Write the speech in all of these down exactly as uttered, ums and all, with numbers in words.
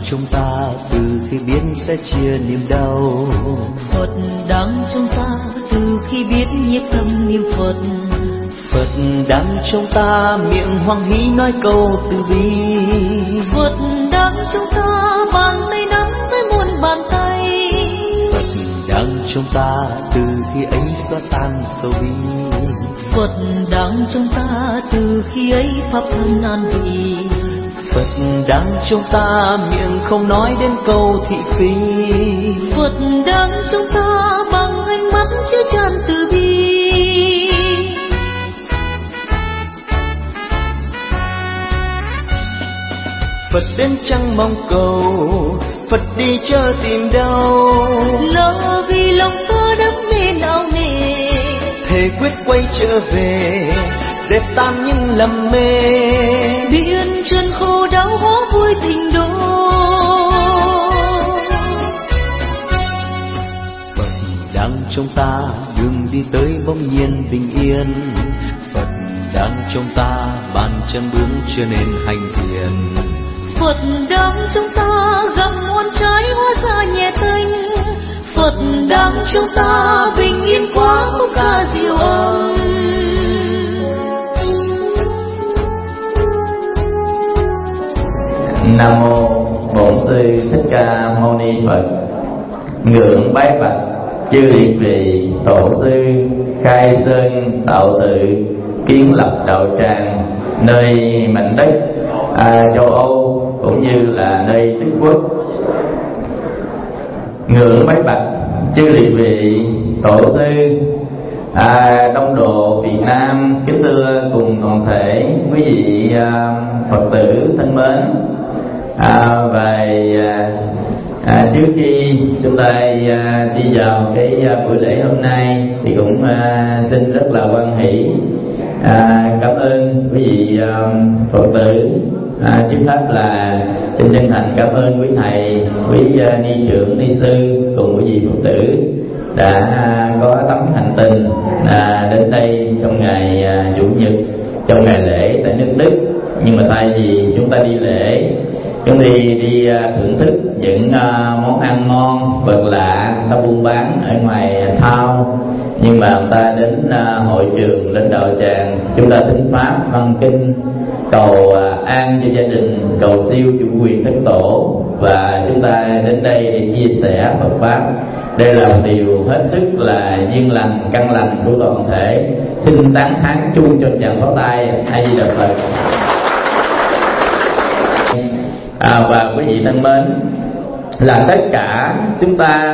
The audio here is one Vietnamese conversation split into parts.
trong ta từ khi biết sẽ chia niềm đau. Phật đang trong ta từ khi biết nhiếp tâm niệm Phật. Phật đang trong ta miệng hoan hỷ nói câu từ bi. Phật đang trong ta bàn tay nắm với muôn bàn tay. Phật đang trong ta từ khi ấy xóa tan sầu bi. Phật đang trong ta từ khi ấy pháp thân an vị. Phật đang trong ta miệng không nói đến câu thị phi. Phật đang trong ta bằng ánh mắt chứa chan từ bi. Phật đến chẳng mong cầu, Phật đi chớ tìm đâu. Lo vì lòng ta đắm mê não nề, thề quyết quay trở về, dẹp tan những lầm mê. biển chân khô đau hóa vui tình đô. Phật đang trong ta đường đi tới bỗng nhiên bình yên. Phật đang trong ta bàn chân bước chưa nên hành thiền. Phật đang trong ta gặp muôn trái hóa ra nhẹ tênh. Phật đang trong ta bình yên quá khúc ca diệu âm. Nam mô Bổn Sư Thích Ca Mâu Ni Phật. Ngưỡng bái bạch chư liệt vị tổ sư khai sơn tạo tự, kiến lập đạo tràng nơi mảnh đất à, châu Âu cũng như là nơi Đức Quốc. Ngưỡng bái bạch chư liệt vị tổ sư à, đông độ Việt Nam kính thưa cùng toàn thể quý vị à, Phật tử thân mến. À, và à, à, trước khi chúng ta à, đi vào cái à, buổi lễ hôm nay thì cũng à, xin rất là hoan hỷ à, cảm ơn quý vị à, Phật tử. À, trước hết là xin chân thành cảm ơn quý thầy, quý uh, ni trưởng, ni sư cùng quý vị Phật tử đã uh, có tấm hành tình uh, đến đây trong ngày uh, chủ nhật, trong ngày lễ tại nước Đức. Nhưng mà tại vì chúng ta đi lễ, chúng đi đi uh, thưởng thức những uh, món ăn ngon, vật lạ, ta buôn bán ở ngoài town. Nhưng mà người ta đến uh, hội trường, lên đạo tràng, chúng ta thính pháp, văn kinh, cầu uh, an cho gia đình, cầu siêu chủ quyền thất tổ, và chúng ta đến đây để chia sẻ Phật pháp. Đây là một điều hết sức là duyên lành, căn lành của toàn thể. Xin tán thán chung cho tràng pháo tay. A Di Đà Phật. À, và quý vị thân mến, là tất cả chúng ta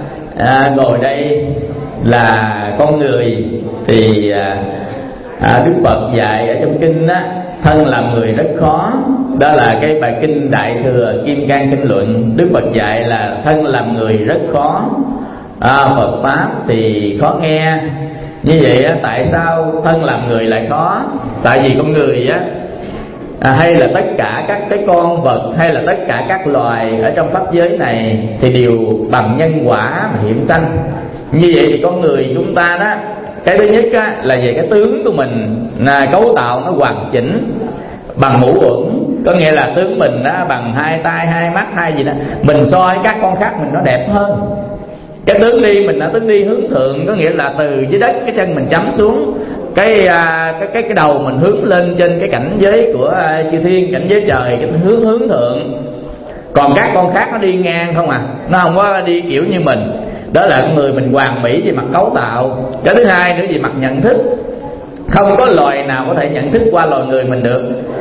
à, ngồi đây là con người thì à, à, Đức Phật dạy ở trong kinh á, thân làm người rất khó. Đó là cái bài kinh Đại Thừa Kim Cang Kinh Luận. Đức Phật dạy là thân làm người rất khó. à, Phật pháp thì khó nghe. Như vậy á, tại sao thân làm người lại khó? Tại vì con người á à, hay là tất cả các cái con vật, hay là tất cả các loài ở trong pháp giới này thì đều bằng nhân quả mà hiểm sanh. Như vậy thì con người chúng ta đó, cái thứ nhất á, là về cái tướng của mình là cấu tạo nó hoàn chỉnh bằng ngũ uẩn, có nghĩa là tướng mình đó bằng hai tay, hai mắt, hai gì đó, mình so với các con khác mình nó đẹp hơn. Cái tướng đi mình là tướng đi hướng thượng, có nghĩa là từ dưới đất cái chân mình chấm xuống, cái cái cái cái đầu mình hướng lên trên cái cảnh giới của chư thiên, cảnh giới trời, cái hướng hướng thượng. Còn các con khác nó đi ngang không à, nó không có đi kiểu như mình. Đó là con người mình hoàn mỹ về mặt cấu tạo. Cái thứ hai nữa về mặt nhận thức, không có loài nào có thể nhận thức qua loài người mình được.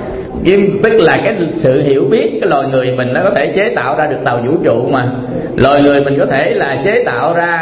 Tức là cái sự hiểu biết, cái loài người mình nó có thể chế tạo ra được tàu vũ trụ mà. Loài người mình có thể là chế tạo ra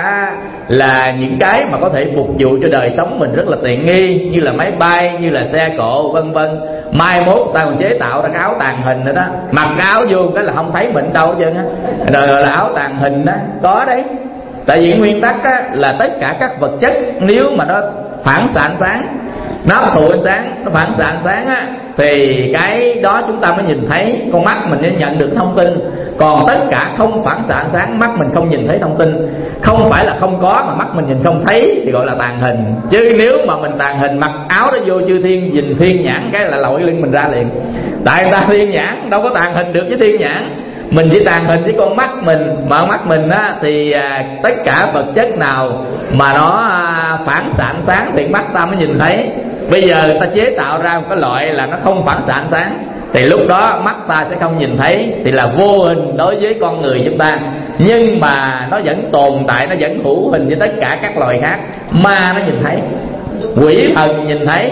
là những cái mà có thể phục vụ cho đời sống mình rất là tiện nghi, như là máy bay, như là xe cộ, vân vân. Mai mốt ta còn chế tạo ra cái áo tàng hình nữa đó, mặc cái áo vô cái là không thấy mình đâu hết trơn á. Rồi là áo tàng hình đó, có đấy. Tại vì nguyên tắc á, là tất cả các vật chất nếu mà nó phản xạ ánh sáng, nó hấp thụ ánh sáng, nó phản xạ ánh sáng á, thì cái đó chúng ta mới nhìn thấy, con mắt mình mới nhận được thông tin. Còn tất cả không phản xạ ánh sáng, mắt mình không nhìn thấy thông tin. Không phải là không có mà mắt mình nhìn không thấy thì gọi là tàng hình. Chứ nếu mà mình tàng hình, mặc áo đó vô chư thiên, nhìn thiên nhãn cái là lội lưng mình ra liền. Tại người ta thiên nhãn đâu có tàng hình được với thiên nhãn. mình chỉ tàn hình với con mắt mình, mà con mắt mình á thì à, tất cả vật chất nào mà nó à, phản xạ ánh sáng thì mắt ta mới nhìn thấy. Bây giờ ta chế tạo ra một cái loại là nó không phản xạ ánh sáng, thì lúc đó mắt ta sẽ không nhìn thấy, thì là vô hình đối với con người chúng ta. Nhưng mà nó vẫn tồn tại, nó vẫn hữu hình với tất cả các loài khác. Ma nó nhìn thấy, quỷ thần nhìn thấy,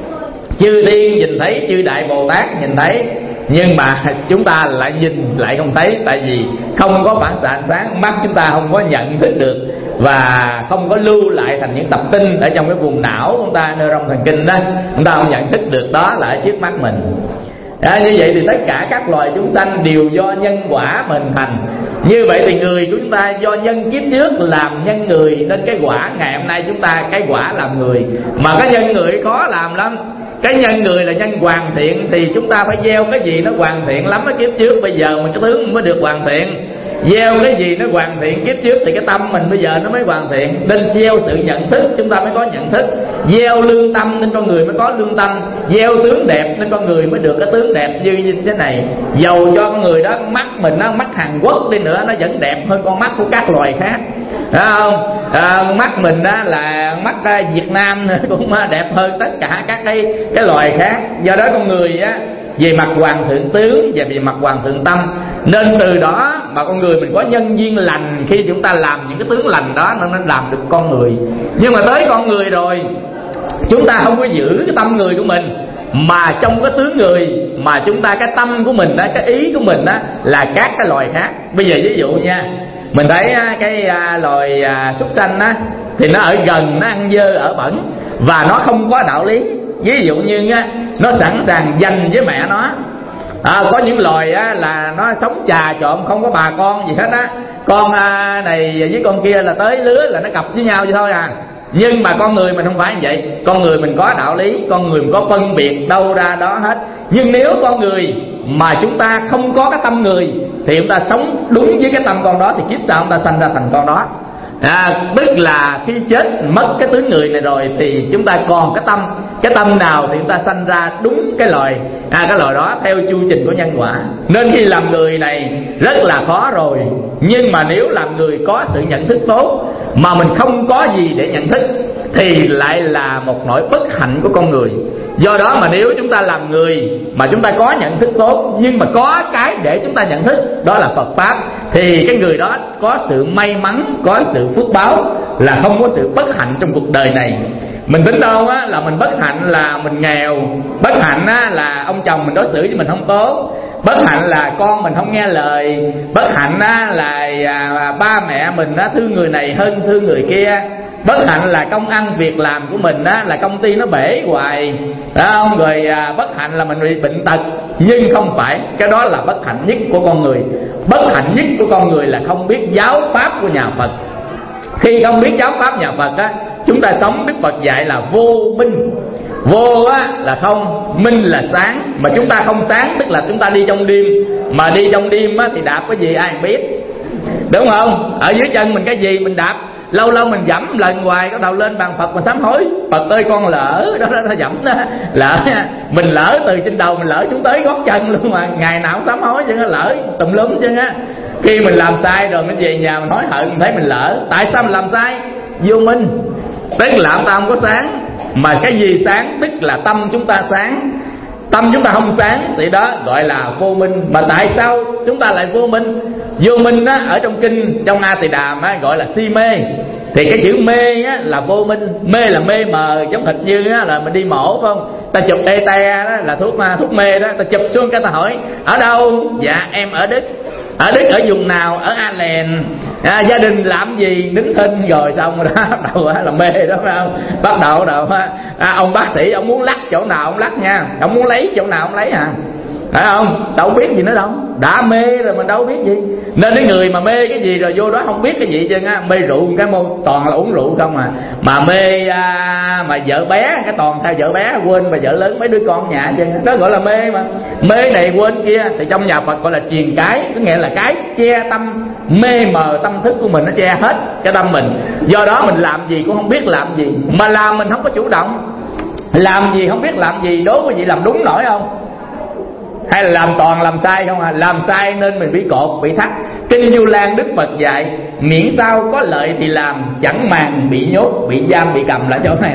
chư thiên nhìn thấy, chư đại Bồ Tát nhìn thấy. Nhưng mà chúng ta lại nhìn lại không thấy, tại vì không có phản xạ ánh sáng, mắt chúng ta không có nhận thức được và không có lưu lại thành những tập tinh ở trong cái vùng não của chúng ta, neuron thần kinh đó, chúng ta không nhận thức được đó là ở trước mắt mình. Đó, như vậy thì tất cả các loài chúng sanh đều do nhân quả mà hình thành. Như vậy thì người của chúng ta do nhân kiếp trước làm nhân người, nên cái quả ngày hôm nay chúng ta cái quả làm người. Mà cái nhân người khó làm lắm. Cái nhân người là nhân hoàn thiện, thì chúng ta phải gieo cái gì nó hoàn thiện lắm ở kiếp trước. Bây giờ mà cái tướng mới được hoàn thiện. Gieo cái gì nó hoàn thiện kiếp trước thì cái tâm mình bây giờ nó mới hoàn thiện. Nên gieo sự nhận thức chúng ta mới có nhận thức. Gieo lương tâm nên con người mới có lương tâm. Gieo tướng đẹp nên con người mới được cái tướng đẹp như, như thế này. Dầu cho con người đó mắt mình nó mắt Hàn Quốc đi nữa, nó vẫn đẹp hơn con mắt của các loài khác, phải không? À, mắt mình đó là mắt uh, Việt Nam cũng đẹp hơn tất cả các cái cái loài khác. Do đó con người á, về mặt hoàn thượng tướng và về mặt hoàn thượng tâm, nên từ đó mà con người mình có nhân duyên lành. Khi chúng ta làm những cái tướng lành đó nó làm được con người. Nhưng mà tới con người rồi, chúng ta không có giữ cái tâm người của mình, mà trong cái tướng người mà chúng ta cái tâm của mình đó, cái ý của mình đó là các cái loài khác. Bây giờ ví dụ nha, mình thấy cái loài súc sanh á, thì nó ở gần, nó ăn dơ ở bẩn và nó không có đạo lý. Ví dụ như á, nó sẵn sàng giành với mẹ nó. À, có những loài á, là nó sống trà trộn, không có bà con gì hết á. Con à, này với con kia là tới lứa là nó cặp với nhau vậy thôi à. Nhưng mà con người mình không phải như vậy. Con người mình có đạo lý, con người mình có phân biệt đâu ra đó hết. Nhưng nếu con người mà chúng ta không có cái tâm người, thì chúng ta sống đúng với cái tâm con đó, thì kiếp sau chúng ta sanh ra thành con đó. À, tức là khi chết mất cái tướng người này rồi thì chúng ta còn cái tâm. Cái tâm nào thì chúng ta sanh ra đúng cái loài à, cái loài đó theo chu trình của nhân quả. Nên khi làm người này rất là khó rồi. Nhưng mà nếu làm người có sự nhận thức tốt, mà mình không có gì để nhận thức, thì lại là một nỗi bất hạnh của con người. Do đó mà nếu chúng ta làm người mà chúng ta có nhận thức tốt, nhưng mà có cái để chúng ta nhận thức, đó là Phật Pháp, thì cái người đó có sự may mắn, có sự phước báo, là không có sự bất hạnh trong cuộc đời này. Mình tính đâu á, là mình bất hạnh là mình nghèo, bất hạnh á, là ông chồng mình đối xử với mình không tốt, bất hạnh là con mình không nghe lời, bất hạnh á, là à, ba mẹ mình á, thương người này hơn thương người kia, bất hạnh là công ăn việc làm của mình á, là công ty nó bể hoài, phải không? Rồi à, bất hạnh là mình bị bệnh tật. Nhưng không phải, cái đó là bất hạnh nhất của con người. Bất hạnh nhất của con người là không biết giáo pháp của nhà Phật. Khi không biết giáo pháp nhà Phật á, chúng ta sống Đức Phật dạy là vô minh. Vô á là không, minh là sáng. Mà chúng ta không sáng, tức là chúng ta đi trong đêm. Mà đi trong đêm á, thì đạp cái gì ai biết, đúng không? Ở dưới chân mình cái gì mình đạp. Lâu lâu mình dẫm lần hoài, có đầu lên bàn Phật mà sám hối. Phật ơi con lỡ, đó nó dẫm đó. Lỡ, mình lỡ từ trên đầu mình lỡ xuống tới gót chân luôn mà. Ngày nào cũng sám hối chứ, lỡ tùm lum chứ á. Khi mình làm sai rồi mình về nhà mình hối hận, mình thấy mình lỡ. Tại sao mình làm sai? Vô minh. Tức là chúng ta không có sáng. Mà cái gì sáng? Tức là tâm chúng ta sáng. Tâm chúng ta không sáng thì đó gọi là vô minh. Mà tại sao chúng ta lại vô minh? Vô minh á, ở trong kinh, trong A Tỳ Đàm á, gọi là si mê. Thì cái chữ mê á, là vô minh. Mê là mê mờ, giống thịt như á, là mình đi mổ phải không? Ta chụp e te đó là thuốc thuốc mê đó. Ta chụp xuống cái ta hỏi ở đâu? Dạ em ở Đức. Ở Đức ở vùng nào? Ở Ireland. À, gia đình làm gì? Nín thinh. Rồi xong rồi đó, bắt đầu là mê đó phải không? Bắt đầu đầu à, ông bác sĩ ông muốn lắc chỗ nào ông lắc nha, ông muốn lấy chỗ nào ông lấy à, phải không? Đâu biết gì nữa đâu, đã mê rồi mình đâu biết gì. Nên cái người mà mê cái gì rồi vô đó không biết cái gì chứ á. Mê rượu cái môn toàn là uống rượu không à. Mà mê à, mà vợ bé cái toàn theo vợ bé, quên bà vợ lớn mấy đứa con nhà chứ. Đó gọi là mê mà. Mê này quên kia. Thì trong nhà Phật gọi là truyền cái, có nghĩa là cái che tâm, mê mờ tâm thức của mình, nó che hết cái tâm mình. Do đó mình làm gì cũng không biết làm gì, mà làm mình không có chủ động. Làm gì không biết làm gì, đố quý vị làm đúng nổi không? hay là làm toàn làm sai không à? Làm sai nên mình bị cột, bị thắt. Kinh Du Lan Đức Phật dạy miễn sao có lợi thì làm, chẳng màng bị nhốt, bị giam, bị cầm. Là chỗ này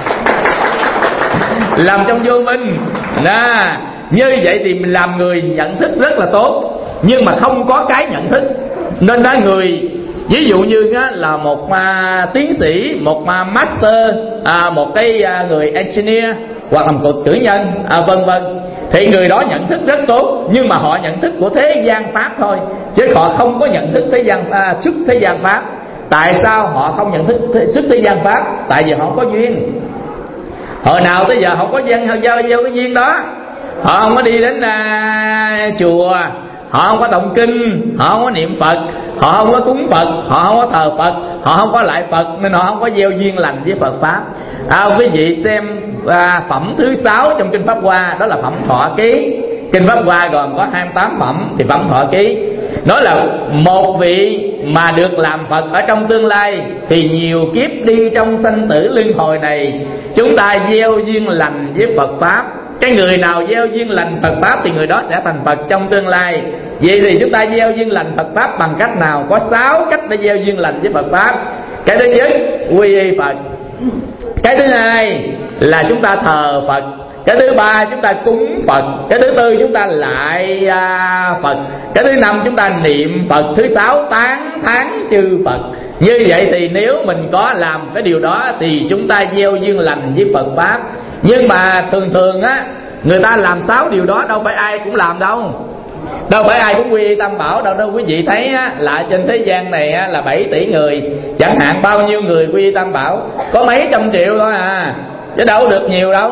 làm trong vô minh nè. Như vậy thì mình làm người nhận thức rất là tốt, nhưng mà không có cái nhận thức. Nên đó người ví dụ như á, là một à, tiến sĩ, một à, master, à, một cái à, người engineer hoặc là một cử nhân, à, vân vân, thì người đó nhận thức rất tốt, nhưng mà họ nhận thức của thế gian pháp thôi, chứ họ không có nhận thức thế gian à, xuất thế gian pháp. Tại sao họ không nhận thức thế, xuất thế gian pháp? Tại vì họ không có duyên. Hồi nào tới giờ họ có duyên, họ giao giao cái duyên đó. Họ không có đi đến à, chùa, họ không có tụng kinh, họ không có niệm Phật, họ không có cúng Phật, họ không có thờ Phật, họ không có lại Phật, nên họ không có gieo duyên lành với Phật pháp. À, quý vị xem à, phẩm thứ sáu trong kinh Pháp Hoa, đó là phẩm Thọ Ký. Kinh Pháp Hoa gồm có hai mươi tám phẩm, thì phẩm Thọ Ký nói là một vị mà được làm Phật ở trong tương lai thì nhiều kiếp đi trong sanh tử luân hồi này, chúng ta gieo duyên lành với Phật pháp. Cái người nào gieo duyên lành Phật pháp thì người đó sẽ thành Phật trong tương lai. Vậy thì chúng ta gieo duyên lành Phật pháp bằng cách nào? Có sáu cách để gieo duyên lành với Phật pháp. Cái thứ nhất, quy y Phật. Cái thứ hai là chúng ta thờ Phật. Cái thứ ba chúng ta cúng Phật. Cái thứ tư chúng ta lại à, Phật. Cái thứ năm chúng ta niệm Phật. Thứ sáu tán thán chư Phật. Như vậy thì nếu mình có làm cái điều đó thì chúng ta gieo duyên lành với Phật pháp. Nhưng mà thường thường á, người ta làm sáu điều đó đâu phải ai cũng làm đâu. Đâu phải ai cũng quy y Tam Bảo đâu. Đâu quý vị thấy á, là trên thế gian này á, là bảy tỷ người. Chẳng hạn bao nhiêu người quy y Tam Bảo? Có mấy trăm triệu thôi à, chứ đâu được nhiều đâu.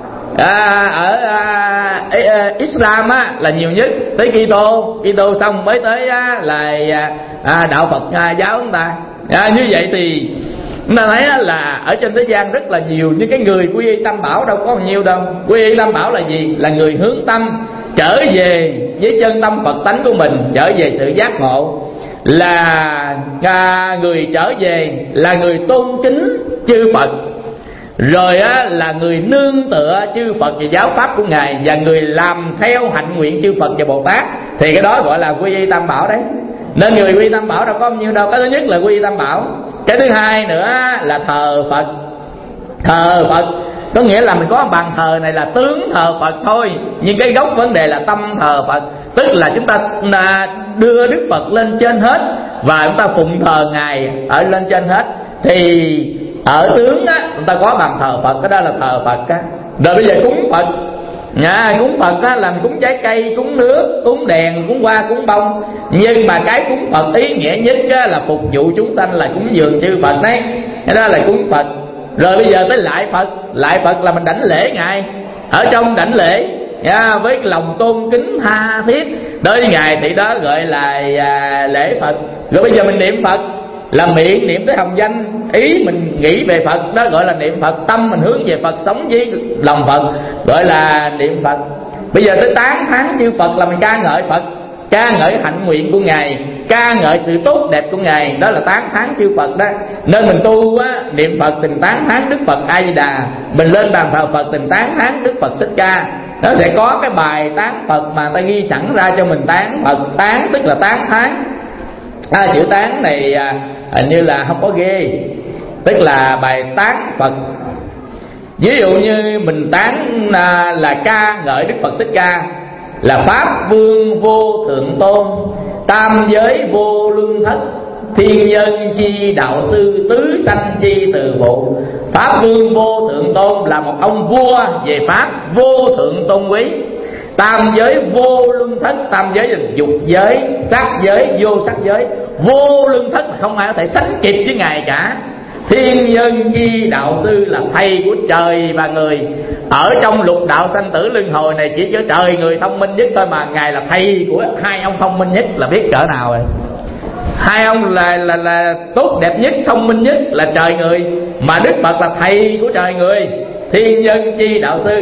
À, ở à, à, Islam á, là nhiều nhất. Tới Kitô, Kitô xong mới tới á, là à, đạo Phật à, giáo chúng ta. À, như vậy thì chúng ta thấy là ở trên thế gian rất là nhiều những cái người quy y Tam Bảo, đâu có nhiều đâu. Quy y Tam Bảo là gì? Là người hướng tâm trở về với chân tâm Phật tánh của mình, trở về sự giác ngộ, là à, người trở về là người tôn kính chư Phật, rồi á, là người nương tựa chư Phật và giáo pháp của Ngài, và người làm theo hạnh nguyện chư Phật và Bồ Tát. Thì cái đó gọi là quy y Tam Bảo đấy. Nên người quy y Tam Bảo đâu có bao nhiêu đâu. Cái thứ nhất là quy y Tam Bảo. Cái thứ hai nữa là thờ Phật. Thờ Phật có nghĩa là mình có bàn thờ này là tướng thờ Phật thôi, nhưng cái gốc vấn đề là tâm thờ Phật. Tức là chúng ta đưa Đức Phật lên trên hết, và chúng ta phụng thờ Ngài ở lên trên hết. Thì ở tướng á, chúng ta có bàn thờ Phật, cái đó là thờ Phật á. Rồi bây giờ cúng Phật nha, cúng Phật á, làm cúng trái cây, cúng nước, cúng đèn, cúng hoa, cúng bông. Nhưng mà cái cúng Phật ý nghĩa nhất á, là phục vụ chúng sanh, là cúng dường chư Phật đấy. Cái đó là cúng Phật. Rồi bây giờ tới lại Phật. Lại Phật là mình đảnh lễ Ngài. Ở trong đảnh lễ nha, với lòng tôn kính tha thiết đối với Ngài, thì đó gọi là à, lễ Phật. Rồi bây giờ mình niệm Phật, là miệng niệm tới hồng danh, ý mình nghĩ về Phật, đó gọi là niệm Phật. Tâm mình hướng về Phật, sống với lòng Phật, gọi là niệm Phật. Bây giờ tới tán thán chư Phật là mình ca ngợi Phật, ca ngợi hạnh nguyện của Ngài, ca ngợi sự tốt đẹp của Ngài, đó là tán thán chư Phật đó. Nên mình tu á, niệm Phật tình tán thán Đức Phật A Di Đà, mình lên bàn thờ Phật tình tán thán Đức Phật Thích Ca. Nó sẽ có cái bài tán Phật mà ta ghi sẵn ra cho mình tán Phật. Tán tức là tán thán. À, chữ tán này à, hình như là không có ghê, tức là bài tán Phật. Ví dụ như mình tán à, là ca ngợi Đức Phật Thích Ca, là Pháp Vương vô thượng tôn, tam giới vô luân thất, thiên nhân chi đạo sư, tứ sanh chi từ phụ. Pháp Vương vô thượng tôn là một ông vua về Pháp, vô thượng tôn quý. Tam giới vô luân thất, tam giới là dục giới, sắc giới, vô sắc giới. Vô luân thất là không ai có thể sánh kịp với Ngài cả. Thiên nhân chi đạo sư là thầy của trời và người. Ở trong lục đạo sanh tử luân hồi này chỉ có trời người thông minh nhất thôi, mà Ngài là thầy của hai ông thông minh nhất, là biết cỡ nào rồi. Hai ông là, là, là tốt đẹp nhất, thông minh nhất là trời người, mà Đức Phật là thầy của trời người. Thiên nhân chi đạo sư,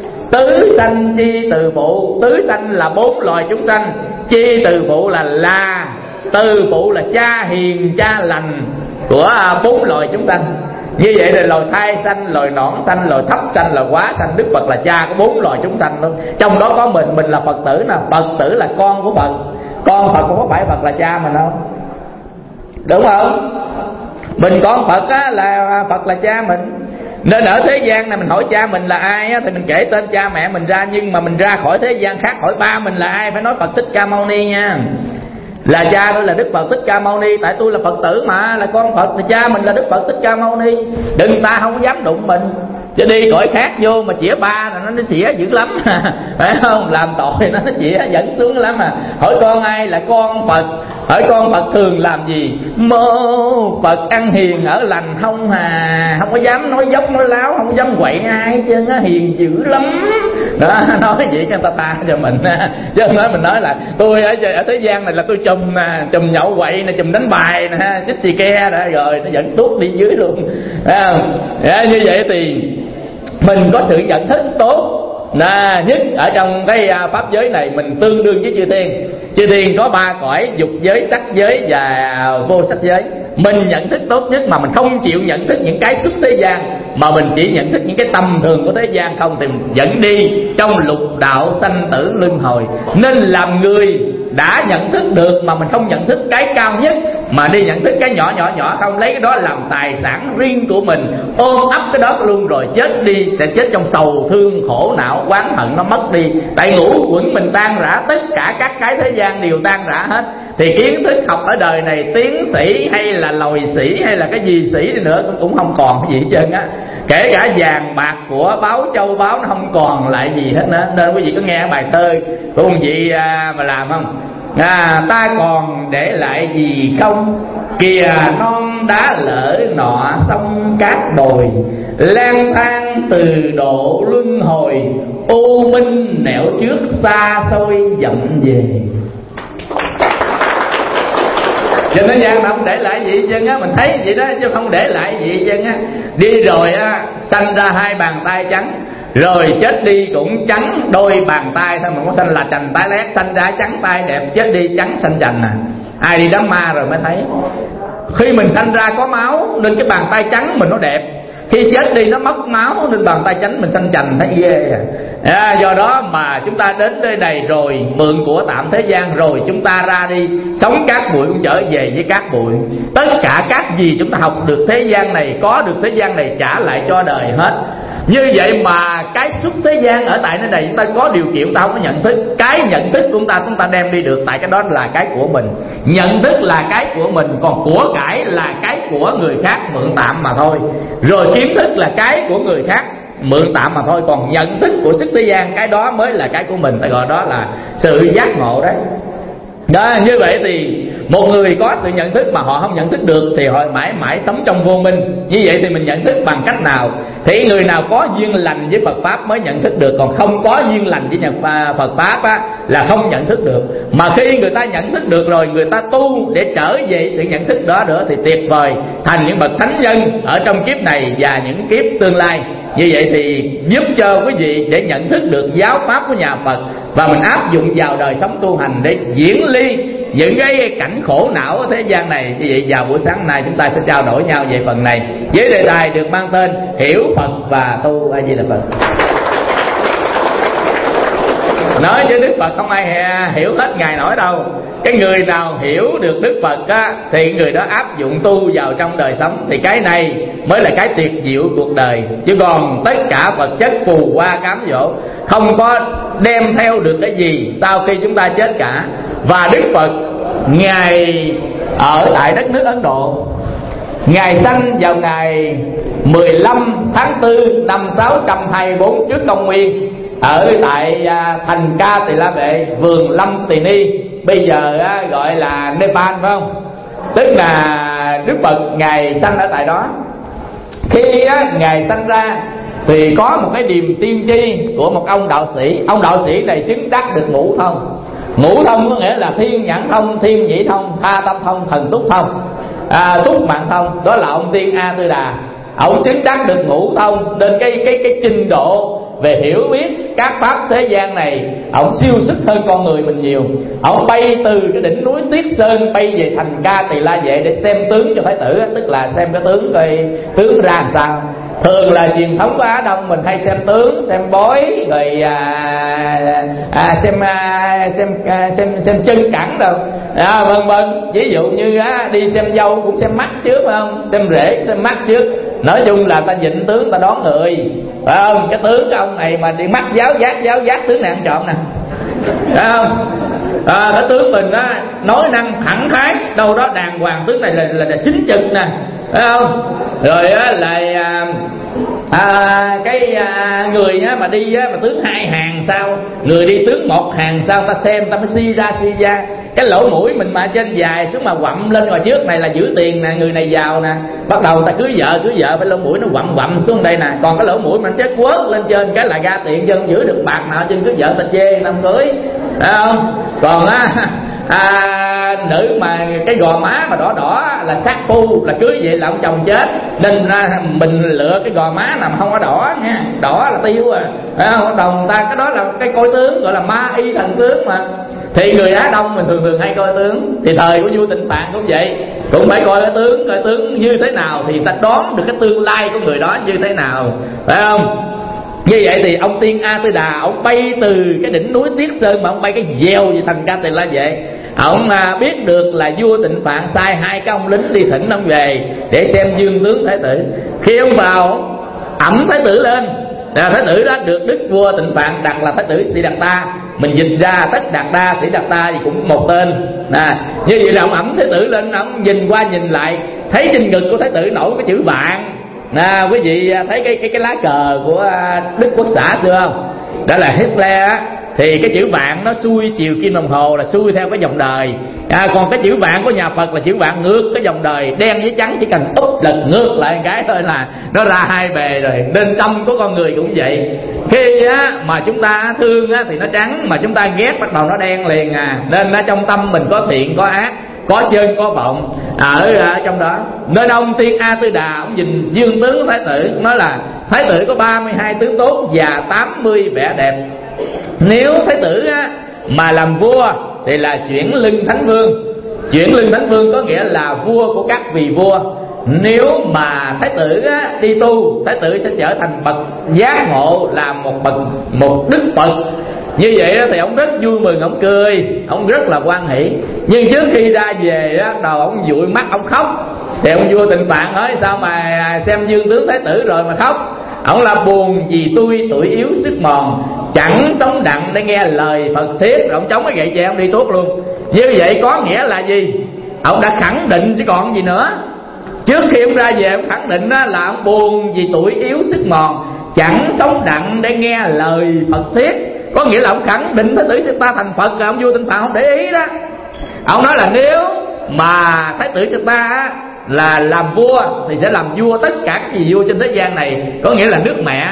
tứ sanh chi từ phụ. Tứ sanh là bốn loài chúng sanh, chi từ phụ là la. Từ phụ là cha hiền cha lành của bốn loài chúng sanh. Như vậy là loài thai sanh, loài nõn sanh, loài thấp sanh, loài quá sanh. Đức Phật là cha có bốn loài chúng sanh luôn. Trong đó có mình, mình là Phật tử nè. Phật tử là con của Phật. Con Phật cũng có phải Phật là cha mình không? Đúng không? Mình con Phật á, là Phật là cha mình. Nên ở thế gian này mình hỏi cha mình là ai á, thì mình kể tên cha mẹ mình ra. Nhưng mà mình ra khỏi thế gian khác hỏi ba mình là ai, phải nói Phật Thích Ca Mâu Ni nha. Là cha tôi là Đức Phật Thích Ca Mâu Ni. Tại tôi là Phật tử mà, là con Phật, thì cha mình là Đức Phật Thích Ca Mâu Ni. Đừng ta không dám đụng mình. Chứ đi cõi khác vô mà chĩa ba là nó, nó chĩa dữ lắm phải không? Làm tội nó, nó chĩa dẫn xuống lắm mà. Hỏi con ai là con Phật. Hỏi con Phật thường làm gì? Mô Phật ăn hiền ở lành không hà. Không có dám nói dốc nói láo, không có dám quậy ai chứ, nó hiền dữ lắm đó. Nói vậy người ta ta cho mình. Chứ không nói mình nói là tôi ở, ở thế gian này là tôi chùm nè, chùm nhậu quậy nè, chùm đánh bài nè, chích xì ke đó, rồi nó dẫn tuốt đi dưới luôn. Thấy không? Dạ, như vậy thì mình có sự nhận thức tốt là nhất ở trong cái pháp giới này, mình tương đương với chư thiên. Chư thiên có ba cõi: dục giới, sắc giới và vô sắc giới. Mình nhận thức tốt nhất mà mình không chịu nhận thức những cái xuất thế gian, mà mình chỉ nhận thức những cái tầm thường của thế gian không, thì mình dẫn đi trong lục đạo sanh tử luân hồi. Nên làm người đã nhận thức được mà mình không nhận thức cái cao nhất, mà đi nhận thức cái nhỏ nhỏ nhỏ không, lấy cái đó làm tài sản riêng của mình, ôm ấp cái đó luôn, rồi chết đi sẽ chết trong sầu thương khổ não oán hận, nó mất đi. Tại ngũ quẩn mình tan rã, tất cả các cái thế gian đều tan rã hết. Thì kiến thức học ở đời này, tiến sĩ hay là lòi sĩ hay là cái gì sĩ đi nữa cũng không còn cái gì hết trơn á. Kể cả vàng bạc của báo châu báu nó không còn lại gì hết nữa. Nên quý vị có nghe bài thơ của ông vị à, mà làm không? À, ta còn để lại gì không? Kìa non đá lỡ nọ sông cát bồi, lang thang từ độ luân hồi, u minh nẻo trước xa xôi dậm về. Cho nên gian đâu không để lại gì chứ á, mình thấy vậy đó chứ không để lại gì chứ á. Đi rồi á, sanh ra hai bàn tay trắng, rồi chết đi cũng trắng đôi bàn tay thôi, mà có sanh là trành tái lét, sanh ra trắng tay đẹp, chết đi trắng xanh trành nè. Ai đi đám ma rồi mới thấy. Khi mình sanh ra có máu nên cái bàn tay trắng mình nó đẹp, khi chết đi nó mất máu nên bàn tay trắng mình xanh trành, thấy ghê à. À, do đó mà chúng ta đến nơi này rồi mượn của tạm thế gian, rồi chúng ta ra đi sống cát bụi cũng trở về với cát bụi. Tất cả các gì chúng ta học được thế gian này, có được thế gian này trả lại cho đời hết. Như vậy mà cái xuất thế gian ở tại nơi này chúng ta có điều kiện, ta không có nhận thức. Cái nhận thức của chúng ta chúng ta đem đi được, tại cái đó là cái của mình. Nhận thức là cái của mình, còn của cải là cái của người khác mượn tạm mà thôi. Rồi kiến thức là cái của người khác mượn tạm mà thôi. Còn nhận thức của xuất thế gian, cái đó mới là cái của mình. Ta gọi đó là sự giác ngộ đấy. Đó, như vậy thì một người có sự nhận thức mà họ không nhận thức được thì họ mãi mãi sống trong vô minh. Như vậy thì mình nhận thức bằng cách nào? Thì người nào có duyên lành với Phật Pháp mới nhận thức được. Còn không có duyên lành với Phật Pháp á, là không nhận thức được. Mà khi người ta nhận thức được rồi, người ta tu để trở về sự nhận thức đó nữa thì tuyệt vời, thành những bậc thánh nhân ở trong kiếp này và những kiếp tương lai. Như vậy thì giúp cho quý vị để nhận thức được giáo pháp của nhà Phật, và mình áp dụng vào đời sống tu hành để diễn ly những cái cảnh khổ não ở thế gian này. Như vậy vào buổi sáng nay chúng ta sẽ trao đổi nhau về phần này với đề tài được mang tên Hiểu Phật và Tu A Di Đà Phật. Nói với Đức Phật không ai hiểu hết Ngài nổi đâu. Cái người nào hiểu được Đức Phật á, thì người đó áp dụng tu vào trong đời sống. Thì cái này mới là cái tuyệt diệu cuộc đời. Chứ còn tất cả vật chất phù hoa cám dỗ, không có đem theo được cái gì sau khi chúng ta chết cả. Và Đức Phật Ngài ở tại đất nước Ấn Độ, Ngài sanh vào ngày mười lăm tháng tư năm sáu trăm hai mươi bốn trước công nguyên, ở tại à, thành Ca Tỳ La Vệ, vườn Lâm Tỳ Ni, bây giờ á, gọi là Nepal phải không? Tức là Đức Phật Ngài sanh ở tại đó. Khi á, Ngài sanh ra thì có một cái điềm tiên tri của một ông đạo sĩ. Ông đạo sĩ này chứng đắc được ngũ thông. Ngũ thông có nghĩa là thiên nhãn thông, thiên nhĩ thông, tha tâm thông, thần túc thông, à, túc mạng thông. Đó là ông Tiên A Tư Đà. Ông chứng đắc được ngũ thông, nên cái cái cái trình độ về hiểu biết các pháp thế gian này. Ông siêu sức hơn con người mình nhiều. Ông bay từ cái đỉnh núi Tuyết Sơn bay về thành Ca Tỳ La Vệ để xem tướng cho Thái tử, tức là xem cái tướng coi tướng ra làm sao. Thường là truyền thống của Á Đông mình hay xem tướng, xem bói, rồi à, à, xem, à, xem, à, xem xem chân cẳng đâu, à, vân vân. Ví dụ như á, đi xem dâu cũng xem mắt trước phải không? Xem rễ xem mắt trước. Nói chung là ta nhìn tướng ta đoán người, phải không? Cái tướng cái ông này mà đi mắt giáo giác giáo giác tướng này ăn trộm nè, phải không? À, cái tướng mình á nói năng thẳng khái, đâu đó đàng hoàng, tướng này là là, là chính trực nè, phải không? Rồi á là à, à, cái à, người á mà đi á mà tướng hai hàng sao, người đi tướng một hàng sao, ta xem ta mới suy ra suy ra. Cái lỗ mũi mình mà trên dài xuống mà quặm lên ngoài trước này là giữ tiền nè, người này giàu nè, bắt đầu ta cưới vợ cưới vợ phải lỗ mũi nó quặm quặm xuống đây nè. Còn cái lỗ mũi mình chết quớt lên trên cái là ra tiền, chân giữ được bạc nọ, chân cưới vợ ta chê năm cưới, phải không? Còn á à, nữ mà cái gò má mà đỏ đỏ là sát phu, là cưới vậy là ông chồng chết, nên à, mình lựa cái gò má nào mà không có đỏ nha, đỏ là tiêu à, phải không? Đồng ta cái đó là cái coi tướng gọi là ma y thần tướng mà. Thì người Á Đông mình thường thường hay coi tướng. Thì thời của vua Tịnh Phạn cũng vậy, cũng phải coi cái tướng, coi tướng như thế nào thì ta đoán được cái tương lai của người đó như thế nào, phải không? Như vậy thì ông Tiên A Tư Đà ông bay từ cái đỉnh núi Tuyết Sơn mà ông bay cái dèo về thành Ca Tỳ La Vệ. Ông à, biết được là vua Tịnh Phạn sai hai cái ông lính đi thỉnh ông về để xem dương tướng Thái tử. Khi ông vào ẩm Thái tử lên, à, Thái tử đó được đức vua Tịnh Phạn đặt là Thái tử Sĩ Đạt Ta. Mình dịch ra Tất Đạt Ta, Sĩ Đạt Ta thì cũng một tên. À, như vậy là ông ẩm Thái tử lên, ông nhìn qua nhìn lại thấy trên ngực của Thái tử nổi cái chữ Vạn. À, quý vị thấy cái cái cái lá cờ của Đức Quốc xã chưa không? Đó là Hitler á. Thì cái chữ Vạn nó xuôi chiều kim đồng hồ là xuôi theo cái dòng đời. À, còn cái chữ Vạn của nhà Phật là chữ Vạn ngược cái dòng đời, đen với trắng chỉ cần úp lật ngược lại cái thôi là nó ra hai bề rồi. Nên tâm của con người cũng vậy. Khi á mà chúng ta thương á thì nó trắng, mà chúng ta ghét bắt đầu nó đen liền à. Nên ở trong tâm mình có thiện có ác, có chân có vọng ở, ở trong đó. Nên ông Tiên A Tư Đà ông nhìn dương tướng của Thái tử, nói là Thái tử có ba mươi hai tướng tốt và tám mươi vẻ đẹp. Nếu Thái tử á, mà làm vua thì là chuyển lưng Thánh Vương. Chuyển lưng Thánh Vương có nghĩa là vua của các vị vua. Nếu mà Thái tử á, đi tu, Thái tử sẽ trở thành bậc giác ngộ, là một bậc một đức Phật. Như vậy đó, thì ông rất vui mừng, ông cười, ông rất là hoan hỷ. Nhưng trước khi ra về đó, đầu ông dụi mắt ông khóc. Thì ông vua Tịnh Phạn nói sao mà xem dương tướng Thái tử rồi mà khóc? Ông là buồn vì tôi tuổi yếu sức mòn, chẳng sống đặng để nghe lời Phật thuyết. Rồi ông chống cái gậy tre ông đi tuốt luôn. Như vậy có nghĩa là gì? Ông đã khẳng định chứ còn gì nữa. Trước khi ông ra về ông khẳng định là ông buồn vì tuổi yếu sức mòn, chẳng sống đặng để nghe lời Phật thuyết. Có nghĩa là ông khẳng định Thái tử Sĩ Ta thành Phật rồi. Ông vua Tịnh Phạn không để ý đó. Ông nói là nếu mà Thái tử Sĩ Ta là làm vua thì sẽ làm vua tất cả các vị vua trên thế gian này, có nghĩa là nước mẹ.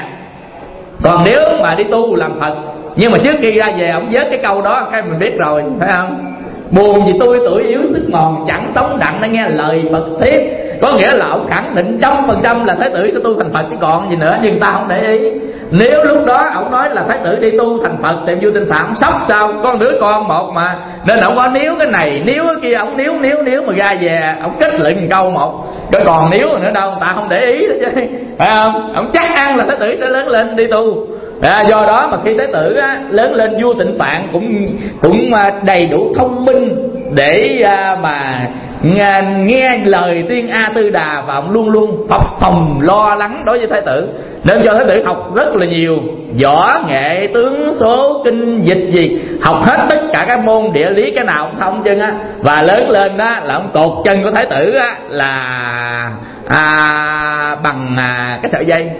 Còn nếu mà đi tu làm Phật, nhưng mà trước khi ra về ông vớt cái câu đó, cái mình biết rồi, phải không? Buồn vì tôi tuổi yếu sức mòn, chẳng sống đặng để nghe lời Phật thuyết. Có nghĩa là ông khẳng định trăm phần trăm là Thái tử sẽ tu thành Phật chứ còn gì nữa, nhưng ta không để ý. Nếu lúc đó ông nói là Thái tử đi tu thành Phật thì vua Tịnh Phạn ông sốc sao? Con đứa con một mà, nên ông có níu cái này níu cái kia, ông níu níu níu mà ra về ông kết luận một câu một, chứ còn níu nữa đâu, ta không để ý đó chứ, phải không? Ông chắc ăn là Thái tử sẽ lớn lên đi tu. À, do đó mà khi Thái tử á, lớn lên, vua Tịnh Phạn cũng cũng đầy đủ thông minh để à, mà nghe, nghe lời Tiên A Tư Đà, và ông luôn luôn phập phồng lo lắng đối với Thái tử. Nên cho Thái tử học rất là nhiều võ nghệ, tướng số, kinh dịch gì, học hết tất cả các môn địa lý cái nào cũng thông chân á. Và lớn lên đó là ông cột chân của Thái tử á, là à, bằng à, cái sợi dây.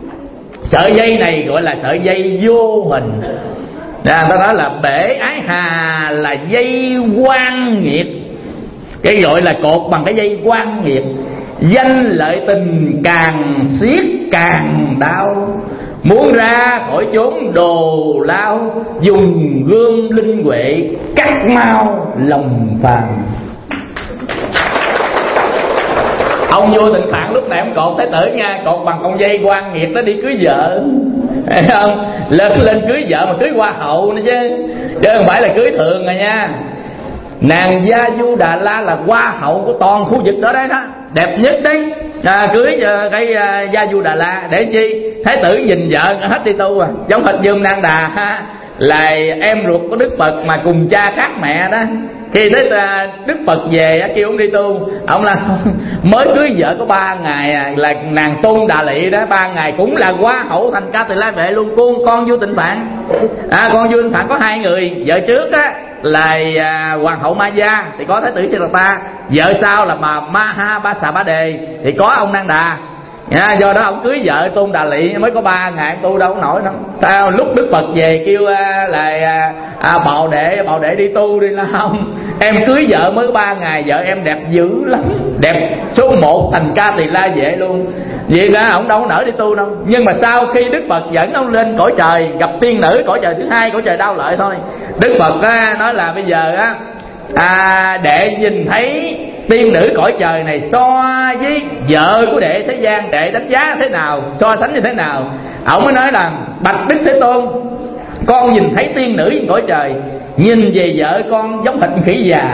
Sợi dây này gọi là sợi dây vô hình. À, ta nói là bể ái hà là dây quan nghiệt. Cái gọi là cột bằng cái dây quan nghiệt. Danh lợi tình càng siết càng đau, muốn ra khỏi chốn đồ lao, dùng gươm linh huệ cắt mau lòng phàm. Ông vua Tịnh Phạn lúc này ông cột Thái tử nha, cột bằng con dây quan nghiệt đó đi cưới vợ, thấy không? Lên lên cưới vợ mà cưới hoa hậu nữa chứ, chứ không phải là cưới thường rồi nha. Nàng Gia Du Đà La là hoa hậu của toàn khu vực đó đấy đó, đẹp nhất đấy. À, cưới cái uh, Gia Du Đà La để chi? Thái tử nhìn vợ hết đi tu à. Giống hệt Dương Nang Đà ha, là em ruột của Đức Phật mà cùng cha khác mẹ đó. Khi tới Đức Phật về kêu ông đi tu, ông là mới cưới vợ có ba ngày là nàng Tôn Đà Lị đó, ba ngày cũng là hoa hậu thành Ca Tỳ La Vệ luôn. Con con vua Tịnh Phạn, à, con vua Tịnh Phạn có hai người, vợ trước á là à, hoàng hậu Ma Gia thì có Thái tử Siddhartha, vợ sau là mà Ma Ha Ba Xà Ba Đề thì có ông Nang Đà. À, do đó ông cưới vợ Tôn Đà Lị mới có ba ngày tu đâu có nổi đâu. Sao lúc Đức Phật về kêu à, là à, bào đệ bào đệ đi tu đi, là không, em cưới vợ mới có ba ngày, vợ em đẹp dữ lắm, đẹp số một thành Ca Tỳ La Vệ luôn. Vậy ra ông đâu có nỡ đi tu đâu. Nhưng mà sau khi Đức Phật dẫn ông lên cõi trời gặp tiên nữ, cõi trời thứ hai, cõi trời Đao Lợi thôi, Đức Phật á, nói là bây giờ á à, đệ nhìn thấy tiên nữ cõi trời này so với vợ của đệ thế gian, đệ đánh giá thế nào, so sánh như thế nào? Ông mới nói là bạch Đức Thế Tôn, con nhìn thấy tiên nữ trên cõi trời, nhìn về vợ con giống hệt khỉ già.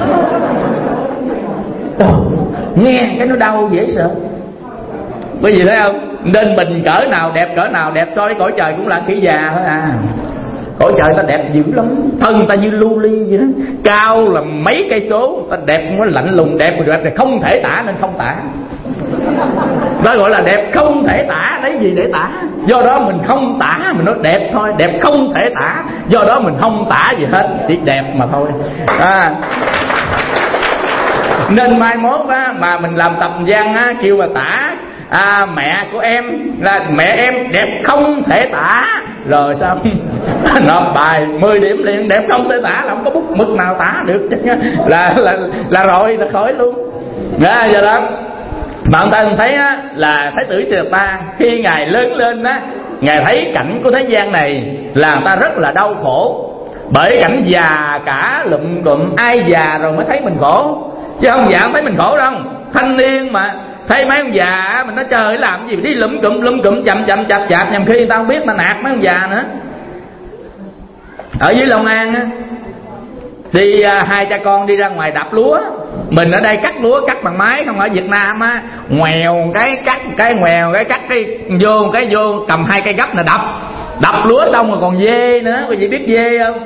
Nghe cái nó đau dễ sợ. Bởi vì thấy không, nên mình cỡ nào đẹp cỡ nào đẹp so với cõi trời cũng là khỉ già thôi à. Cõi trời ta đẹp dữ lắm, thân ta như lưu ly vậy đó, cao là mấy cây số, ta đẹp nó lạnh lùng, đẹp đẹp thì không thể tả nên không tả. Đó gọi là đẹp không thể tả, lấy gì để tả? Do đó mình không tả, mình nói đẹp thôi, đẹp không thể tả. Do đó mình không tả gì hết, chỉ đẹp mà thôi à. Nên mai mốt á, mà mình làm tập văn á, kêu mà tả à, mẹ của em là mẹ em đẹp không thể tả, rồi sao nộp bài mười điểm liền, đẹp không thể tả là không có bút mực nào tả được là là là rồi là khỏi luôn. Đó, do đó bạn ta thấy á, là Thái tử Siddhartha khi ngài lớn lên á, ngài thấy cảnh của thế gian này là người ta rất là đau khổ, bởi cảnh già cả lụm đụm, ai già rồi mới thấy mình khổ, chứ không già không thấy mình khổ đâu. Thanh niên mà thấy mấy ông già mình nói trời làm gì đi lụm cụm lụm cụm chậm chậm chạp chạp, nhằm khi người ta không biết ta nạt mấy ông già nữa. Ở dưới Long An á thì à, hai cha con đi ra ngoài đạp lúa, mình ở đây cắt lúa cắt bằng máy, không ở Việt Nam á ngoèo cái cắt cái ngoèo cái cắt cái vô cái vô cầm hai cây gấp là đập đập lúa xong rồi còn dê nữa. Quý vị biết dê không?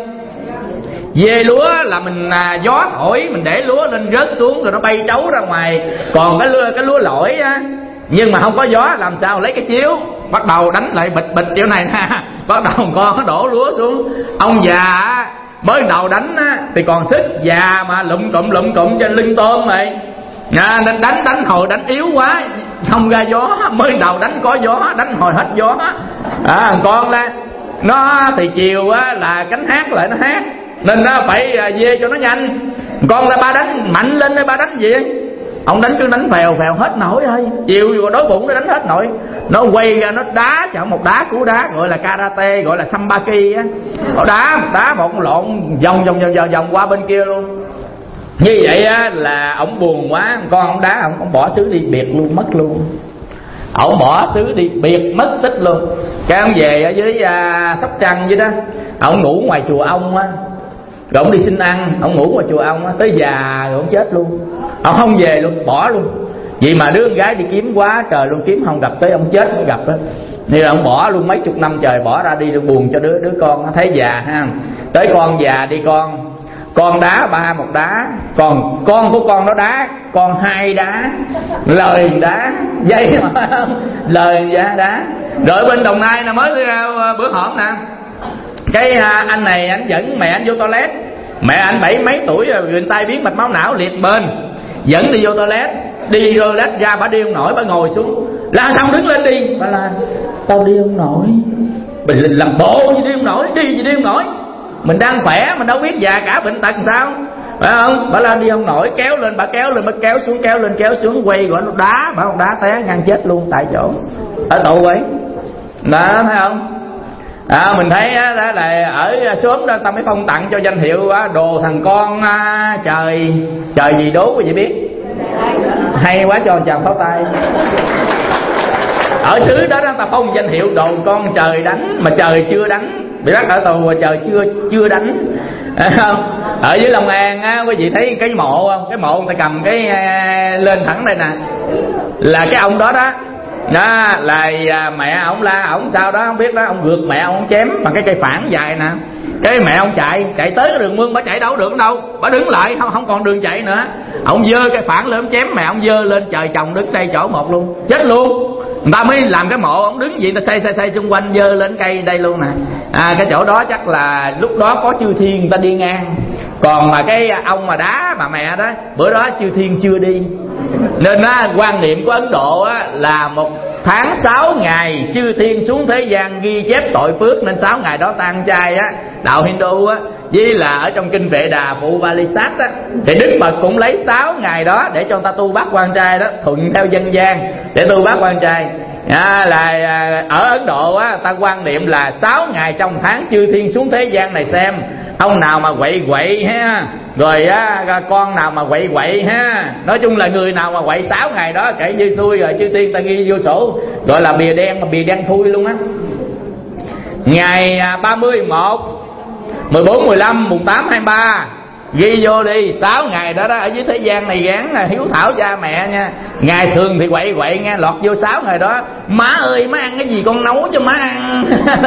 Dê lúa là mình à, gió thổi mình để lúa lên rớt xuống rồi nó bay trấu ra ngoài. Còn cái lúa cái lúa lỗi á, nhưng mà không có gió làm sao lấy cái chiếu bắt đầu đánh lại bịch bịch kiểu này nè, bắt đầu con nó đổ lúa xuống. Ông già mới đầu đánh á, thì còn sức, già mà lụm cụm lụm cụm trên lưng tôm vậy à, nên đánh đánh hồi đánh yếu quá không ra gió, mới đầu đánh có gió, đánh hồi hết gió à. Con là nó thì chiều á là cánh hát lại nó hát, nên nó phải dê cho nó nhanh. Con là ba đánh mạnh lên đây, ba đánh gì ông đánh cứ đánh phèo phèo hết nổi thôi, chiều rồi đói bụng nó đánh hết nổi, nó quay ra nó đá chọn một đá cú đá gọi là karate, gọi là sambaki á, nó đá đá một lộn vòng vòng vòng vòng vòng qua bên kia luôn. Như vậy á là ổng buồn quá, con ông đá ổng ổng bỏ xứ đi biệt luôn, mất luôn, ổng bỏ xứ đi biệt mất tích luôn. Cái ông về ở dưới à, Sóc Trăng vậy đó, ổng ngủ ngoài chùa ông á, rồi ổng đi xin ăn, ổng ngủ ngoài chùa ông á, tới già rồi ổng chết luôn, ông không về luôn, bỏ luôn. Vậy mà đứa con gái đi kiếm quá trời luôn, kiếm không gặp, tới ông chết mới gặp đó. Nên là ông bỏ luôn mấy chục năm trời, bỏ ra đi rồi buồn cho đứa đứa con thấy già ha. Tới con già đi con, con đá ba một đá, còn con của con nó đá con hai đá, lời đá dây mà lời giá đá. Rồi bên Đồng Nai là mới bữa hổm nè, cái anh này anh dẫn mẹ anh vô toilet, mẹ anh bảy mấy tuổi rồi, người ta biến mạch máu não liệt bên, dẫn đi vô toilet, đi vô toilet ra bà đi không nổi, bà ngồi xuống, là xong đứng lên đi, bà là tao đi không nổi, mình làm bộ gì đi không nổi, đi gì đi không nổi, mình đang khỏe mình đâu biết già cả bệnh tật làm sao, phải không? Bà la đi không nổi, kéo lên bà kéo lên, bà kéo xuống, kéo lên kéo xuống, quay gọi nó đá, bà một đá té ngang chết luôn tại chỗ ở tù vậy đó, thấy không? À, mình thấy á, đó là ở xóm đó ta mới phong tặng cho danh hiệu á, đồ thằng con á, trời trời gì đố quý vị biết Hay quá, cho một tràng pháo tay. Ở xứ đó người ta phong danh hiệu đồ con trời đánh mà trời chưa đánh, bị bắt ở tù mà trời chưa chưa đánh, không? Ở dưới Long An á, quý vị thấy cái mộ không? Cái mộ người ta cầm cái lên thẳng đây nè, là cái ông đó đó. Đó là mẹ ổng la ổng sao đó không biết đó, ông gượt mẹ ông chém bằng cái cây phản dài nè. Cái mẹ ông chạy chạy tới cái đường mương, bà chạy đâu được đâu, bà đứng lại không không còn đường chạy nữa. Ông giơ cái phản lên chém mẹ ông, giơ lên trời chồng đứng đây chỗ một luôn, chết luôn. Người ta mới làm cái mộ ông đứng gì, ta xây xây xây xung quanh, giơ lên cây đây luôn nè. À, cái chỗ đó chắc là lúc đó có chư thiên người ta đi ngang, còn mà cái ông mà đá mà mẹ đó bữa đó chư thiên chưa đi. Nên á, quan niệm của Ấn Độ á, là một tháng sáu ngày chư thiên xuống thế gian ghi chép tội phước, nên sáu ngày đó tan chay á. Đạo Hindu á, với là ở trong kinh Vệ Đà Phụ Valisat á, thì Đức Phật cũng lấy sáu ngày đó để cho người ta tu bát quan trai đó, thuận theo dân gian để tu bát quan trai. À, là ở Ấn Độ á, ta quan niệm là sáu ngày trong tháng chư thiên xuống thế gian này xem ông nào mà quậy quậy ha, rồi á, con nào mà quậy quậy ha, nói chung là người nào mà quậy sáu ngày đó kể như xui rồi, chư thiên ta ghi vô sổ, gọi là bìa đen, mà bìa đen thui luôn á. Ngày ba mươi, một, mười bốn, mười lăm, mùng tám, hai mươi ba ghi vô đi, sáu ngày đó đó ở dưới thế gian này gán là hiếu thảo cha mẹ nha. Ngày thường thì quậy quậy nghe, lọt vô sáu ngày đó, má ơi má ăn cái gì con nấu cho má ăn.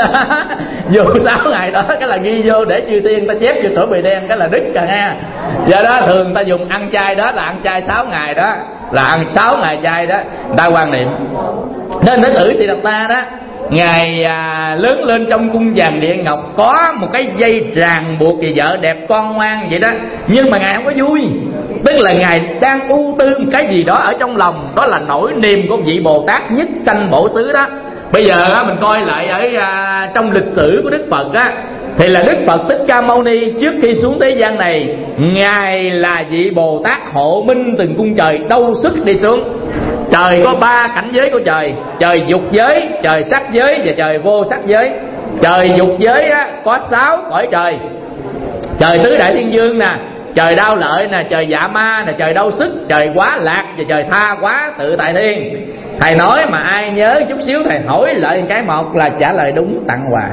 Vô sáu ngày đó cái là ghi vô để chư thiên ta chép vô sổ bì đen, cái là đứt rồi nha. Do đó thường ta dùng ăn chay đó là ăn chay sáu ngày đó, là ăn sáu ngày chay đó, ta quan niệm. Nên Thái tử Siddhartha đó, Ngài à, lớn lên trong cung vàng điện ngọc, có một cái dây ràng buộc về vợ đẹp con ngoan vậy đó. Nhưng mà Ngài không có vui, tức là Ngài đang ưu tư một cái gì đó ở trong lòng, đó là nỗi niềm của vị Bồ Tát nhất sanh bổ xứ đó. Bây giờ á, mình coi lại ở à, trong lịch sử của Đức Phật á, thì là Đức Phật Thích Ca Mâu Ni trước khi xuống thế gian này, Ngài là vị Bồ Tát hộ minh từng cung trời đâu xuất đi xuống. Trời có ba cảnh giới của trời: trời dục giới, trời sắc giới và trời vô sắc giới. Trời dục giới á, có sáu cõi trời: trời tứ đại thiên dương nè, trời đao lợi nè, trời dạ ma nè, trời đâu sức, trời quá lạc và trời tha quá tự tại thiên. Thầy nói mà ai nhớ chút xíu thầy hỏi lại cái một là trả lời đúng tặng quà.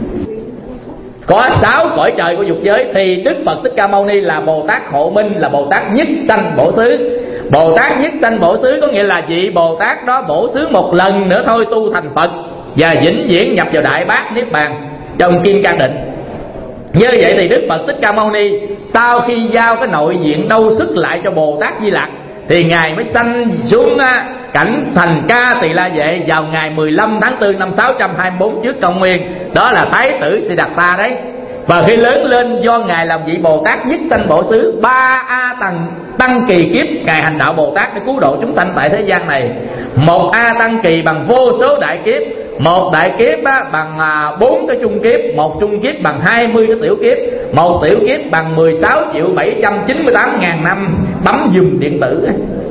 Có sáu cõi trời của dục giới thì Đức Phật Thích Ca Mâu Ni là Bồ Tát hộ minh, là Bồ Tát nhất sanh bổ xứ. Bồ Tát nhất sanh bổ xứ có nghĩa là vị Bồ Tát đó bổ xứ một lần nữa thôi tu thành Phật và vĩnh viễn nhập vào Đại Bát Niết Bàn trong Kim Cang Định. Như vậy thì Đức Phật Thích Ca Mâu Ni sau khi giao cái nội diện đâu sức lại cho Bồ Tát Di Lặc thì Ngài mới sanh xuống cảnh thành Ca Tỳ La Vệ vào ngày mười lăm tháng tư năm sáu trăm hai mươi bốn trước công nguyên. Đó là Thái tử Siddhartha đấy. Và khi lớn lên do Ngài làm vị Bồ Tát nhất sanh bổ xứ, ba A tăng tăng kỳ kiếp Ngài hành đạo Bồ Tát để cứu độ chúng sanh tại thế gian này. Một A tăng kỳ bằng vô số đại kiếp, một đại kiếp á, bằng bốn à, cái trung kiếp, một trung kiếp bằng hai mươi cái tiểu kiếp, một tiểu kiếp bằng mười sáu triệu bảy trăm chín mươi tám ngàn năm bấm dùm điện tử.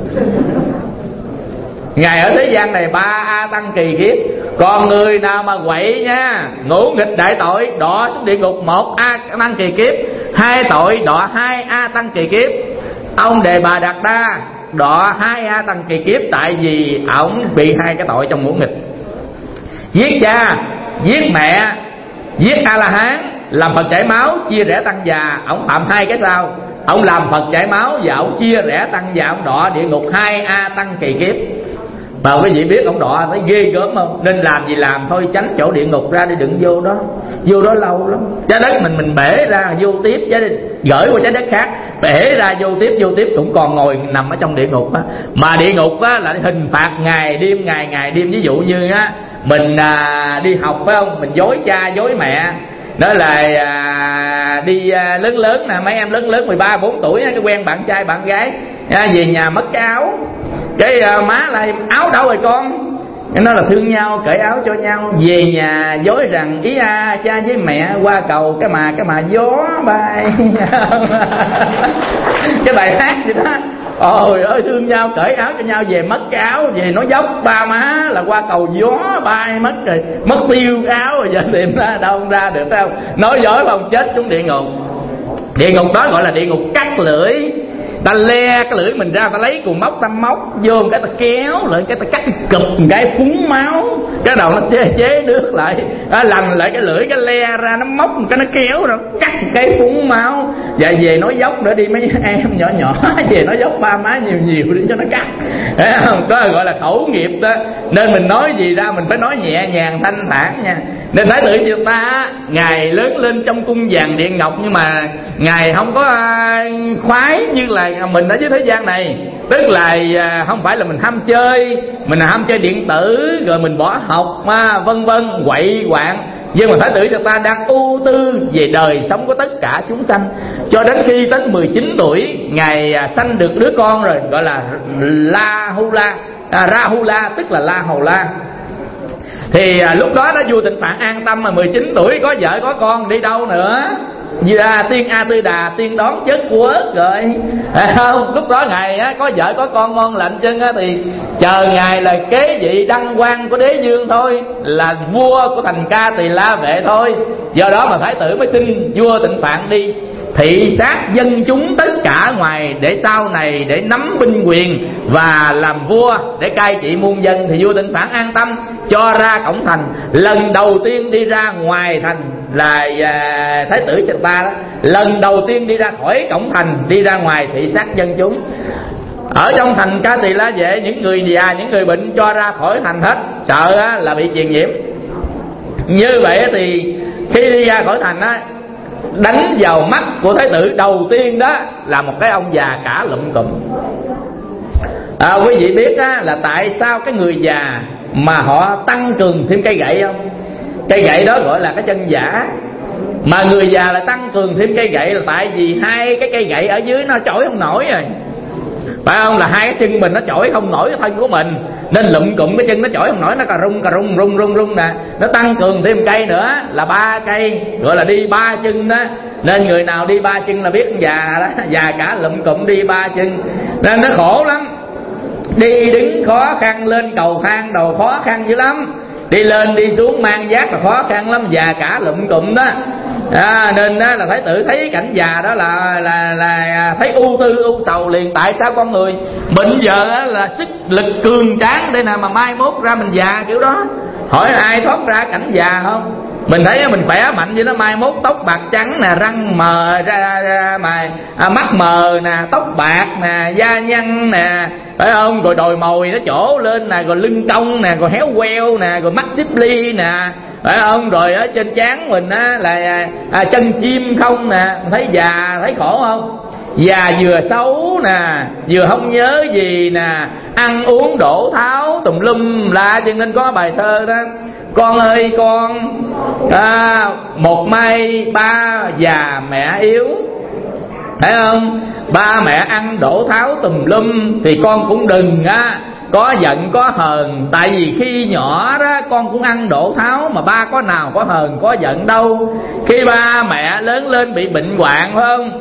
Ngài ở thế gian này ba A tăng kỳ kiếp. Còn người nào mà quậy nha, ngũ nghịch đại tội, đọa xuống địa ngục một A tăng kỳ kiếp, hai tội đọa hai A tăng kỳ kiếp. Ông Đề Bà Đạt Đa đọa hai A tăng kỳ kiếp tại vì ổng bị hai cái tội trong ngũ nghịch: giết cha, giết mẹ, giết A La Hán, làm Phật chảy máu, chia rẽ tăng già. Ổng phạm hai cái sau: ông làm Phật chảy máu và ổng chia rẽ tăng già, ổng đọa địa ngục hai A tăng kỳ kiếp. Mà quý vị biết ông đọa thấy ghê gớm không? Nên làm gì làm thôi, tránh chỗ địa ngục ra đi, đừng vô đó. Vô đó lâu lắm. Trái đất mình mình bể ra vô tiếp, trái đất, gửi qua trái đất khác, bể ra vô tiếp vô tiếp cũng còn ngồi nằm ở trong địa ngục á. Mà địa ngục á là hình phạt ngày đêm, ngày ngày đêm. Ví dụ như á mình à, đi học phải không, mình dối cha dối mẹ, đó là à, đi à, lớn lớn nè, mấy em lớn lớn mười ba bốn tuổi á, cái quen bạn trai bạn gái à, về nhà mất cái áo, cái à, má lại áo đâu rồi con, nó là thương nhau cởi áo cho nhau. Về nhà dối rằng ý à, cha với mẹ qua cầu cái mà cái mà gió bay. Cái bài hát vậy đó. Ôi ơi thương nhau cởi áo cho nhau, về mất cái áo, về nó dốc ba má là qua cầu gió bay mất rồi, mất tiêu áo rồi, giờ tìm ra đâu không ra được đâu, nói dối không chết xuống địa ngục. Địa ngục đó gọi là địa ngục cắt lưỡi. ta le cái lưỡi mình ra, ta lấy cuồng móc ta móc vô, cái ta kéo lại, cái ta cắt cái cụp cái phúng máu, cái đầu nó chế chế nước lại, à, lần lại cái lưỡi cái le ra, nó móc cái nó kéo rồi cắt cái phúng máu. Và về nói dốc nữa đi mấy em nhỏ nhỏ, về nói dốc ba má nhiều nhiều đi cho nó cắt, thấy không? Đó gọi là khẩu nghiệp đó. Nên mình nói gì ra mình phải nói nhẹ nhàng thanh thản nha. Nên Thái tử chúng ta ngài lớn lên trong cung vàng điện ngọc, nhưng mà ngài không có khoái như là mình ở dưới thế gian này. Tức là không phải là mình ham chơi, mình là ham chơi điện tử rồi mình bỏ học mà vân vân quậy quạng. Nhưng mà Thái tử cho ta đang ưu tư về đời sống của tất cả chúng sanh, cho đến khi tới mười chín tuổi ngài sanh được đứa con rồi, gọi là La Hula, à, Rahula, tức là La Hầu La. Thì à, lúc đó đó vua Tịnh Phạn an tâm, mà mười chín tuổi có vợ có con đi đâu nữa. À, tiên A Tư Đà tiên đón chết quốc rồi, à, không? Lúc đó ngài á, có vợ có con ngon lành chân á, thì chờ ngài là kế vị đăng quang của đế vương thôi, là vua của thành Ca Tỳ La Vệ thôi. Do đó mà Thái tử mới xin vua Tịnh Phạn đi thị sát dân chúng tất cả ngoài, để sau này để nắm binh quyền và làm vua để cai trị muôn dân. Thì vua Tịnh Phạn an tâm cho ra cổng thành. Lần đầu tiên đi ra ngoài thành là à, Thái tử Sê Ta đó, lần đầu tiên đi ra khỏi cổng thành, đi ra ngoài thị sát dân chúng. Ở trong thành Ca Tỳ La Vệ, những người già những người bệnh cho ra khỏi thành hết, sợ á, là bị truyền nhiễm. Như vậy thì khi đi ra khỏi thành á, đánh vào mắt của Thái tử đầu tiên đó là một cái ông già cả lụm cụm. À, quý vị biết á, là tại sao cái người già mà họ tăng cường thêm cây gậy không? Cây gậy đó gọi là cái chân giả. Mà người già là tăng cường thêm cây gậy là tại vì hai cái cây gậy ở dưới nó chổi không nổi rồi, phải không? Là hai cái chân mình nó chổi không nổi cái thân của mình, nên lụm cụm cái chân nó chổi không nổi, nó cà rung cà rung rung rung rung nè. Nó tăng cường thêm cây nữa là ba cây, gọi là đi ba chân đó. Nên người nào đi ba chân là biết già đó, già cả lụm cụm đi ba chân, nên nó khổ lắm. Đi đứng khó khăn, lên cầu thang đầu khó khăn dữ lắm, đi lên đi xuống mang vác là khó khăn lắm, già cả lụm cụm đó. À, nên đó là Thái tử thấy cảnh già đó là là là thấy ưu tư ưu sầu liền. Tại sao con người mình giờ là sức lực cường tráng để nào mà mai mốt ra mình già kiểu đó? Hỏi ai thoát ra cảnh già không? Mình thấy mình khỏe mạnh vậy đó, mai mốt tóc bạc trắng nè, răng mờ ra, ra mà à, mắt mờ nè, tóc bạc nè, da nhăn nè, phải không? Rồi đồi mồi nó trổ lên nè, rồi lưng cong nè, rồi héo queo nè, rồi mắt xếp ly nè, phải không? Rồi ở trên trán mình á là à, chân chim không nè, thấy già thấy khổ không? Già vừa xấu nè, vừa không nhớ gì nè, ăn uống đổ tháo tùm lum la. Cho nên có bài thơ đó: con ơi con, à, một may ba già mẹ yếu, thấy không? Ba mẹ ăn đổ tháo tùm lum thì con cũng đừng á có giận có hờn. Tại vì khi nhỏ đó con cũng ăn đổ tháo, mà ba có nào có hờn có giận đâu. Khi ba mẹ lớn lên bị bệnh hoạn, phải không?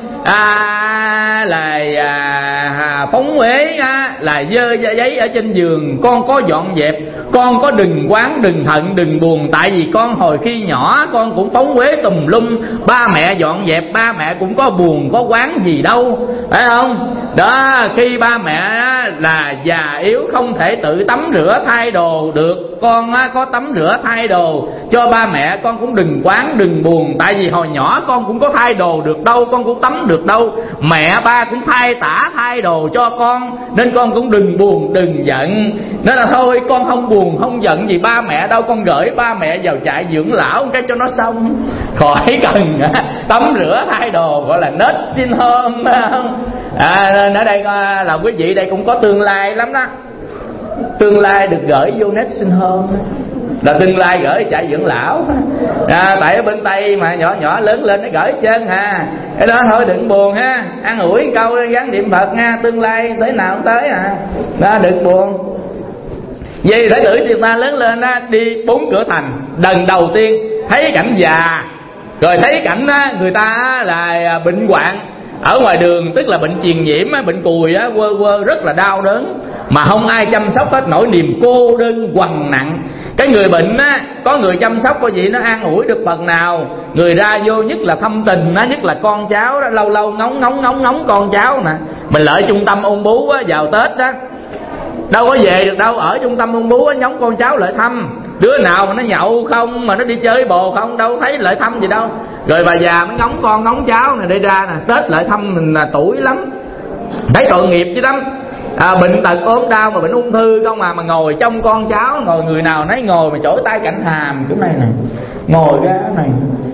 À, là à, phóng uế á, là dơ giấy ở trên giường, con có dọn dẹp. Con có đừng quán đừng thận đừng buồn. Tại vì con hồi khi nhỏ con cũng phóng uế tùm lum, ba mẹ dọn dẹp, ba mẹ cũng có buồn có quán gì đâu, phải không? Đó, khi ba mẹ là già yếu không thể tự tắm rửa thay đồ được, con có tắm rửa thay đồ cho ba mẹ, con cũng đừng quán đừng buồn. Tại vì hồi nhỏ con cũng có thay đồ được đâu, con cũng tắm được đâu, mẹ ba cũng thay tả thay đồ cho con, nên con cũng đừng buồn đừng giận. Nên là thôi con không buồn không giận gì ba mẹ đâu, con gửi ba mẹ vào trại dưỡng lão cái cho nó xong, khỏi cần tắm rửa thay đồ, gọi là nết xin hôm. À, nên ở đây là quý vị đây cũng có tương lai lắm đó. Tương lai được gửi vô nết xin hôm là tương lai gửi trại dưỡng lão. À, tại ở bên Tây mà nhỏ nhỏ lớn lên nó gửi chân ha. Cái đó thôi đừng buồn ha, ăn ủi câu gắn niệm Phật ha, tương lai tới nào cũng tới à. Đó, đừng buồn. Vì Thái tử người ta lớn lên á, đi bốn cửa thành, lần đầu tiên thấy cảnh già, rồi thấy cảnh á, người ta là bệnh hoạn, ở ngoài đường, tức là bệnh truyền nhiễm á, bệnh cùi á, quơ quơ rất là đau đớn, mà không ai chăm sóc hết, nỗi niềm cô đơn quằn nặng. Cái người bệnh á, có người chăm sóc có gì nó an ủi được phần nào. Người ra vô nhất là thâm tình á, nhất là con cháu đó, lâu lâu ngóng ngóng ngóng ngóng con cháu nè. Mình lợi trung tâm ung bướu á, vào Tết đó đâu có về được đâu, ở trung tâm ung bướu á, nhóng con cháu lại thăm. Đứa nào mà nó nhậu không, mà nó đi chơi bồ không, đâu thấy lại thăm gì đâu. Rồi bà già mới ngóng con ngóng cháu này đi ra nè, Tết lại thăm mình là tuổi lắm, thấy tội nghiệp chứ lắm. À, bệnh tật ốm đau mà bệnh ung thư không à, mà ngồi trong con cháu, ngồi người nào nấy ngồi mà chổi tay cạnh hàm chỗ này nè, ngồi ra này,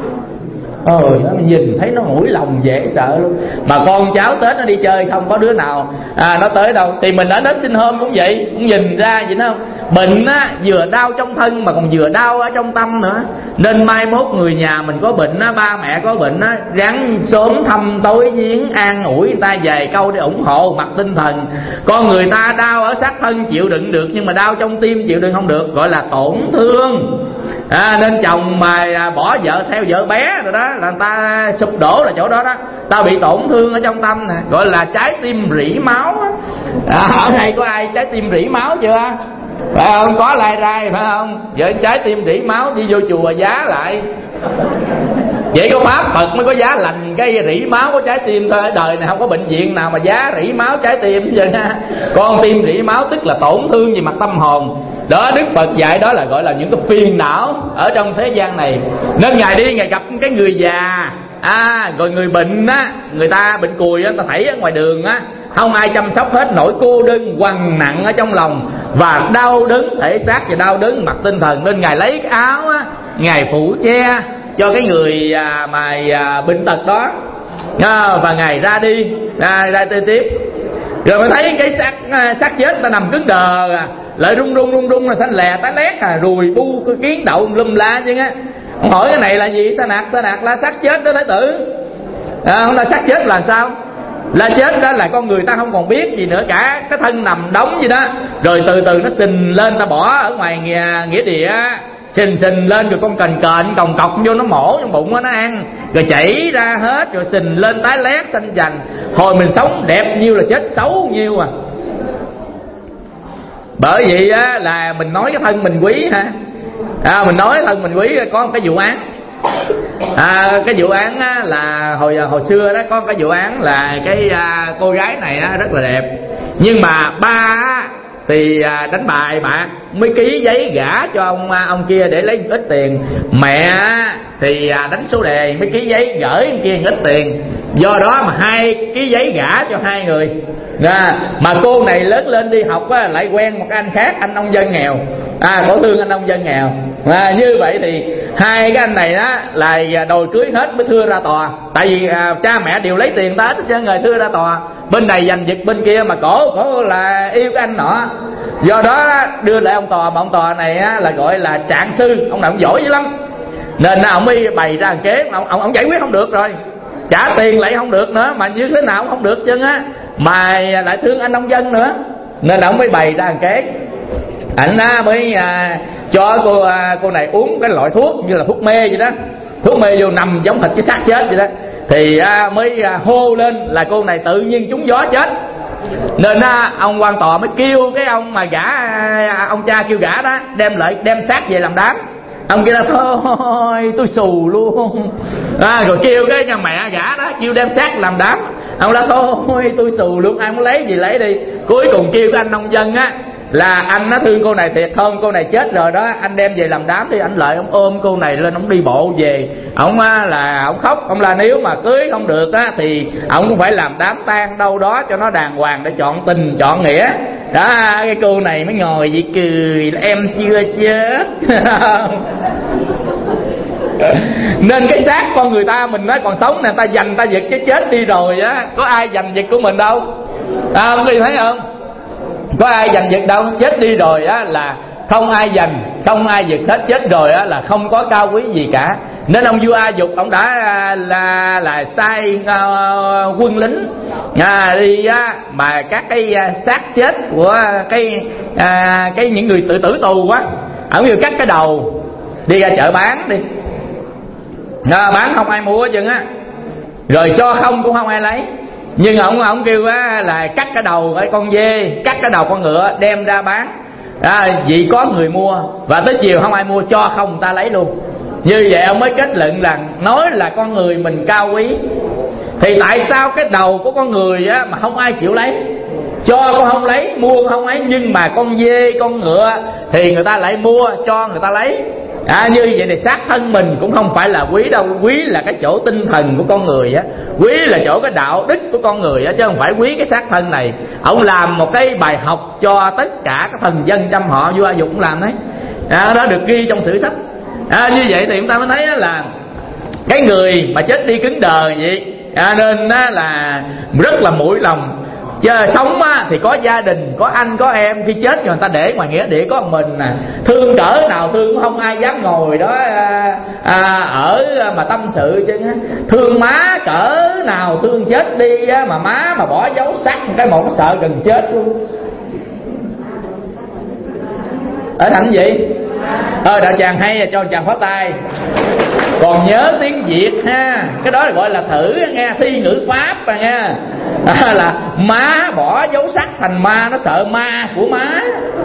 ờ nó nhìn thấy nó mũi lòng dễ sợ luôn. Mà con cháu Tết nó đi chơi không có đứa nào à, nó tới đâu. Thì mình ở đến sinh hôm cũng vậy, cũng nhìn ra vậy đó không. Bệnh á, vừa đau trong thân mà còn vừa đau ở trong tâm nữa. Nên mai mốt người nhà mình có bệnh á, ba mẹ có bệnh á, ráng sớm thăm tối viếng, an ủi người ta vài câu để ủng hộ mặt tinh thần. Con người ta đau ở xác thân chịu đựng được, nhưng mà đau trong tim chịu đựng không được, gọi là tổn thương. À, nên chồng mà bỏ vợ theo vợ bé rồi đó là người ta sụp đổ là chỗ đó đó. Ta bị tổn thương ở trong tâm nè, gọi là trái tim rỉ máu. À, ở đây có ai trái tim rỉ máu chưa? Phải không? Có lai rai phải không? Vậy trái tim rỉ máu đi vô chùa giá lại. Chỉ có Pháp Phật mới có giá lành cái rỉ máu của trái tim thôi. Ở đời này không có bệnh viện nào mà giá rỉ máu trái tim chứ. Con tim rỉ máu tức là tổn thương về mặt tâm hồn. Đó, Đức Phật dạy đó là gọi là những cái phiền não ở trong thế gian này. Nên Ngài đi Ngài gặp cái người già, à, rồi người bệnh á, người ta bệnh cùi á, ta thấy ở ngoài đường á, không ai chăm sóc hết, nỗi cô đơn quằn nặng ở trong lòng và đau đớn thể xác và đau đớn mặt tinh thần. Nên Ngài lấy cái áo á, Ngài phủ che cho cái người à, mà à, bệnh tật đó, à, và Ngài ra đi à, ra đi tiếp. Rồi mới thấy cái xác xác chết ta nằm cứng đờ à, lại rung rung rung rung là xanh lè tái lét à, rùi bu cái kiến đậu lum la chứ á. Hỏi cái này là gì? Sa nạc, sa nạc là xác chết đó Thái tử. À, không là xác chết là sao? Là chết đó là con người ta không còn biết gì nữa cả, cái thân nằm đóng gì đó, rồi từ từ nó sình lên, ta bỏ ở ngoài nghĩa, nghĩa địa, sình sình lên, rồi con cành cện còng cọc vô nó mổ trong bụng nó ăn, rồi chảy ra hết, rồi sình lên tái lét xanh chành. Hồi mình sống đẹp nhiêu là chết xấu nhiêu à. Bởi vậy á, là mình nói cái thân mình quý ha, à, mình nói thân mình quý. Có một cái vụ án, à, cái vụ án á, là hồi hồi xưa đó có cái vụ án là cái à, cô gái này á, rất là đẹp, nhưng mà ba á, thì à, đánh bài bạc mới ký giấy gả cho ông ông kia để lấy ít tiền. Mẹ thì à, đánh số đề mới ký giấy gửi ông kia ít tiền. Do đó mà hai ký giấy gả cho hai người. À, mà cô này lớn lên đi học á, lại quen một anh khác, anh nông dân nghèo, à, có thương anh nông dân nghèo. À, như vậy thì hai cái anh này đó là đòi cưới hết mới thưa ra tòa. Tại vì à, cha mẹ đều lấy tiền ta hết trơn rồi, thưa ra tòa. Bên này giành giật bên kia, mà cổ cổ là yêu cái anh nọ. Do đó đưa lại ông tòa, mà ông tòa này á, là gọi là trạng sư, ông này ông giỏi dữ lắm. Nên ông mới bày ra kế, ông, ông, ông giải quyết không được rồi, trả tiền lại không được nữa, mà như thế nào cũng không được chứ á, mà lại thương anh nông dân nữa. Nên ông mới bày ra kế, ảnh mới à, cho cô à, cô này uống cái loại thuốc như là thuốc mê vậy đó, thuốc mê vô nằm giống thịt cái xác chết vậy đó. Thì à, mới à, hô lên là cô này tự nhiên trúng gió chết. Nên à, ông quan tòa mới kêu cái ông mà gả, à, ông cha kêu gả đó đem lại đem xác về làm đám. Ông kia là thôi tôi xù luôn, à, rồi kêu cái nhà mẹ gả đó kêu đem xác làm đám. Ông là thôi tôi xù luôn, ai muốn lấy gì lấy đi. Cuối cùng kêu cái anh nông dân á là anh nó thương cô này thiệt, hơn cô này chết rồi đó, anh đem về làm đám. Thì anh lại ông ôm cô này lên, ông đi bộ về, ông là ông khóc, ông là nếu mà cưới không được á thì ông cũng phải làm đám tang đâu đó cho nó đàng hoàng để chọn tình chọn nghĩa đó. Cái cô này mới ngồi vậy cười là em chưa chết. Nên cái xác con người ta mình nói còn sống nè, ta giành ta giật cái chết đi rồi á, có ai giành giật của mình đâu, à, không thấy không? Có ai giành giật đâu, chết đi rồi á là không ai giành, không ai giật hết, chết rồi á là không có cao quý gì cả. Nên ông vua A Dục ông đã là là sai uh, quân lính à, đi á, mà các cái uh, xác chết của cái uh, cái những người tự tử tù quá, ông vừa cắt cái đầu đi ra chợ bán đi, à, bán không ai mua chừng á. rồi cho không cũng không ai lấy. Nhưng ông ông kêu á, là cắt cái đầu cái con dê, cắt cái đầu con ngựa đem ra bán, à, vì có người mua, và tới chiều không ai mua, cho không người ta lấy luôn. Như vậy ông mới kết luận là nói là con người mình cao quý. Thì tại sao cái đầu của con người á, mà không ai chịu lấy? Cho con không lấy, mua con không lấy, nhưng mà con dê, con ngựa thì người ta lại mua, cho người ta lấy. À, như vậy thì xác thân mình cũng không phải là quý đâu. Quý là cái chỗ tinh thần của con người á, quý là chỗ cái đạo đức của con người á, chứ không phải quý cái xác thân này. Ông làm một cái bài học cho tất cả các thần dân trong họ, vua A Dục cũng làm đấy. À, đó được ghi trong sử sách. À, như vậy thì chúng ta mới thấy là cái người mà chết đi cứng đờ vậy, à, nên là rất là mũi lòng. Chứ sống á, thì có gia đình, có anh, có em. Khi chết rồi người ta để ngoài nghĩa địa có một mình nè. Thương cỡ nào thương cũng không ai dám ngồi đó à, à, ở mà tâm sự chứ. Thương má cỡ nào thương chết đi á, mà má mà bỏ dấu sắc cái một nó sợ gần chết luôn. Ở thành gì? Ờ đạo tràng hay, cho chàng pháo tay. Còn nhớ tiếng Việt ha, cái đó là gọi là thử nghe, thi ngữ Pháp à nghe. À, là má bỏ dấu sắc thành ma, nó sợ ma của má.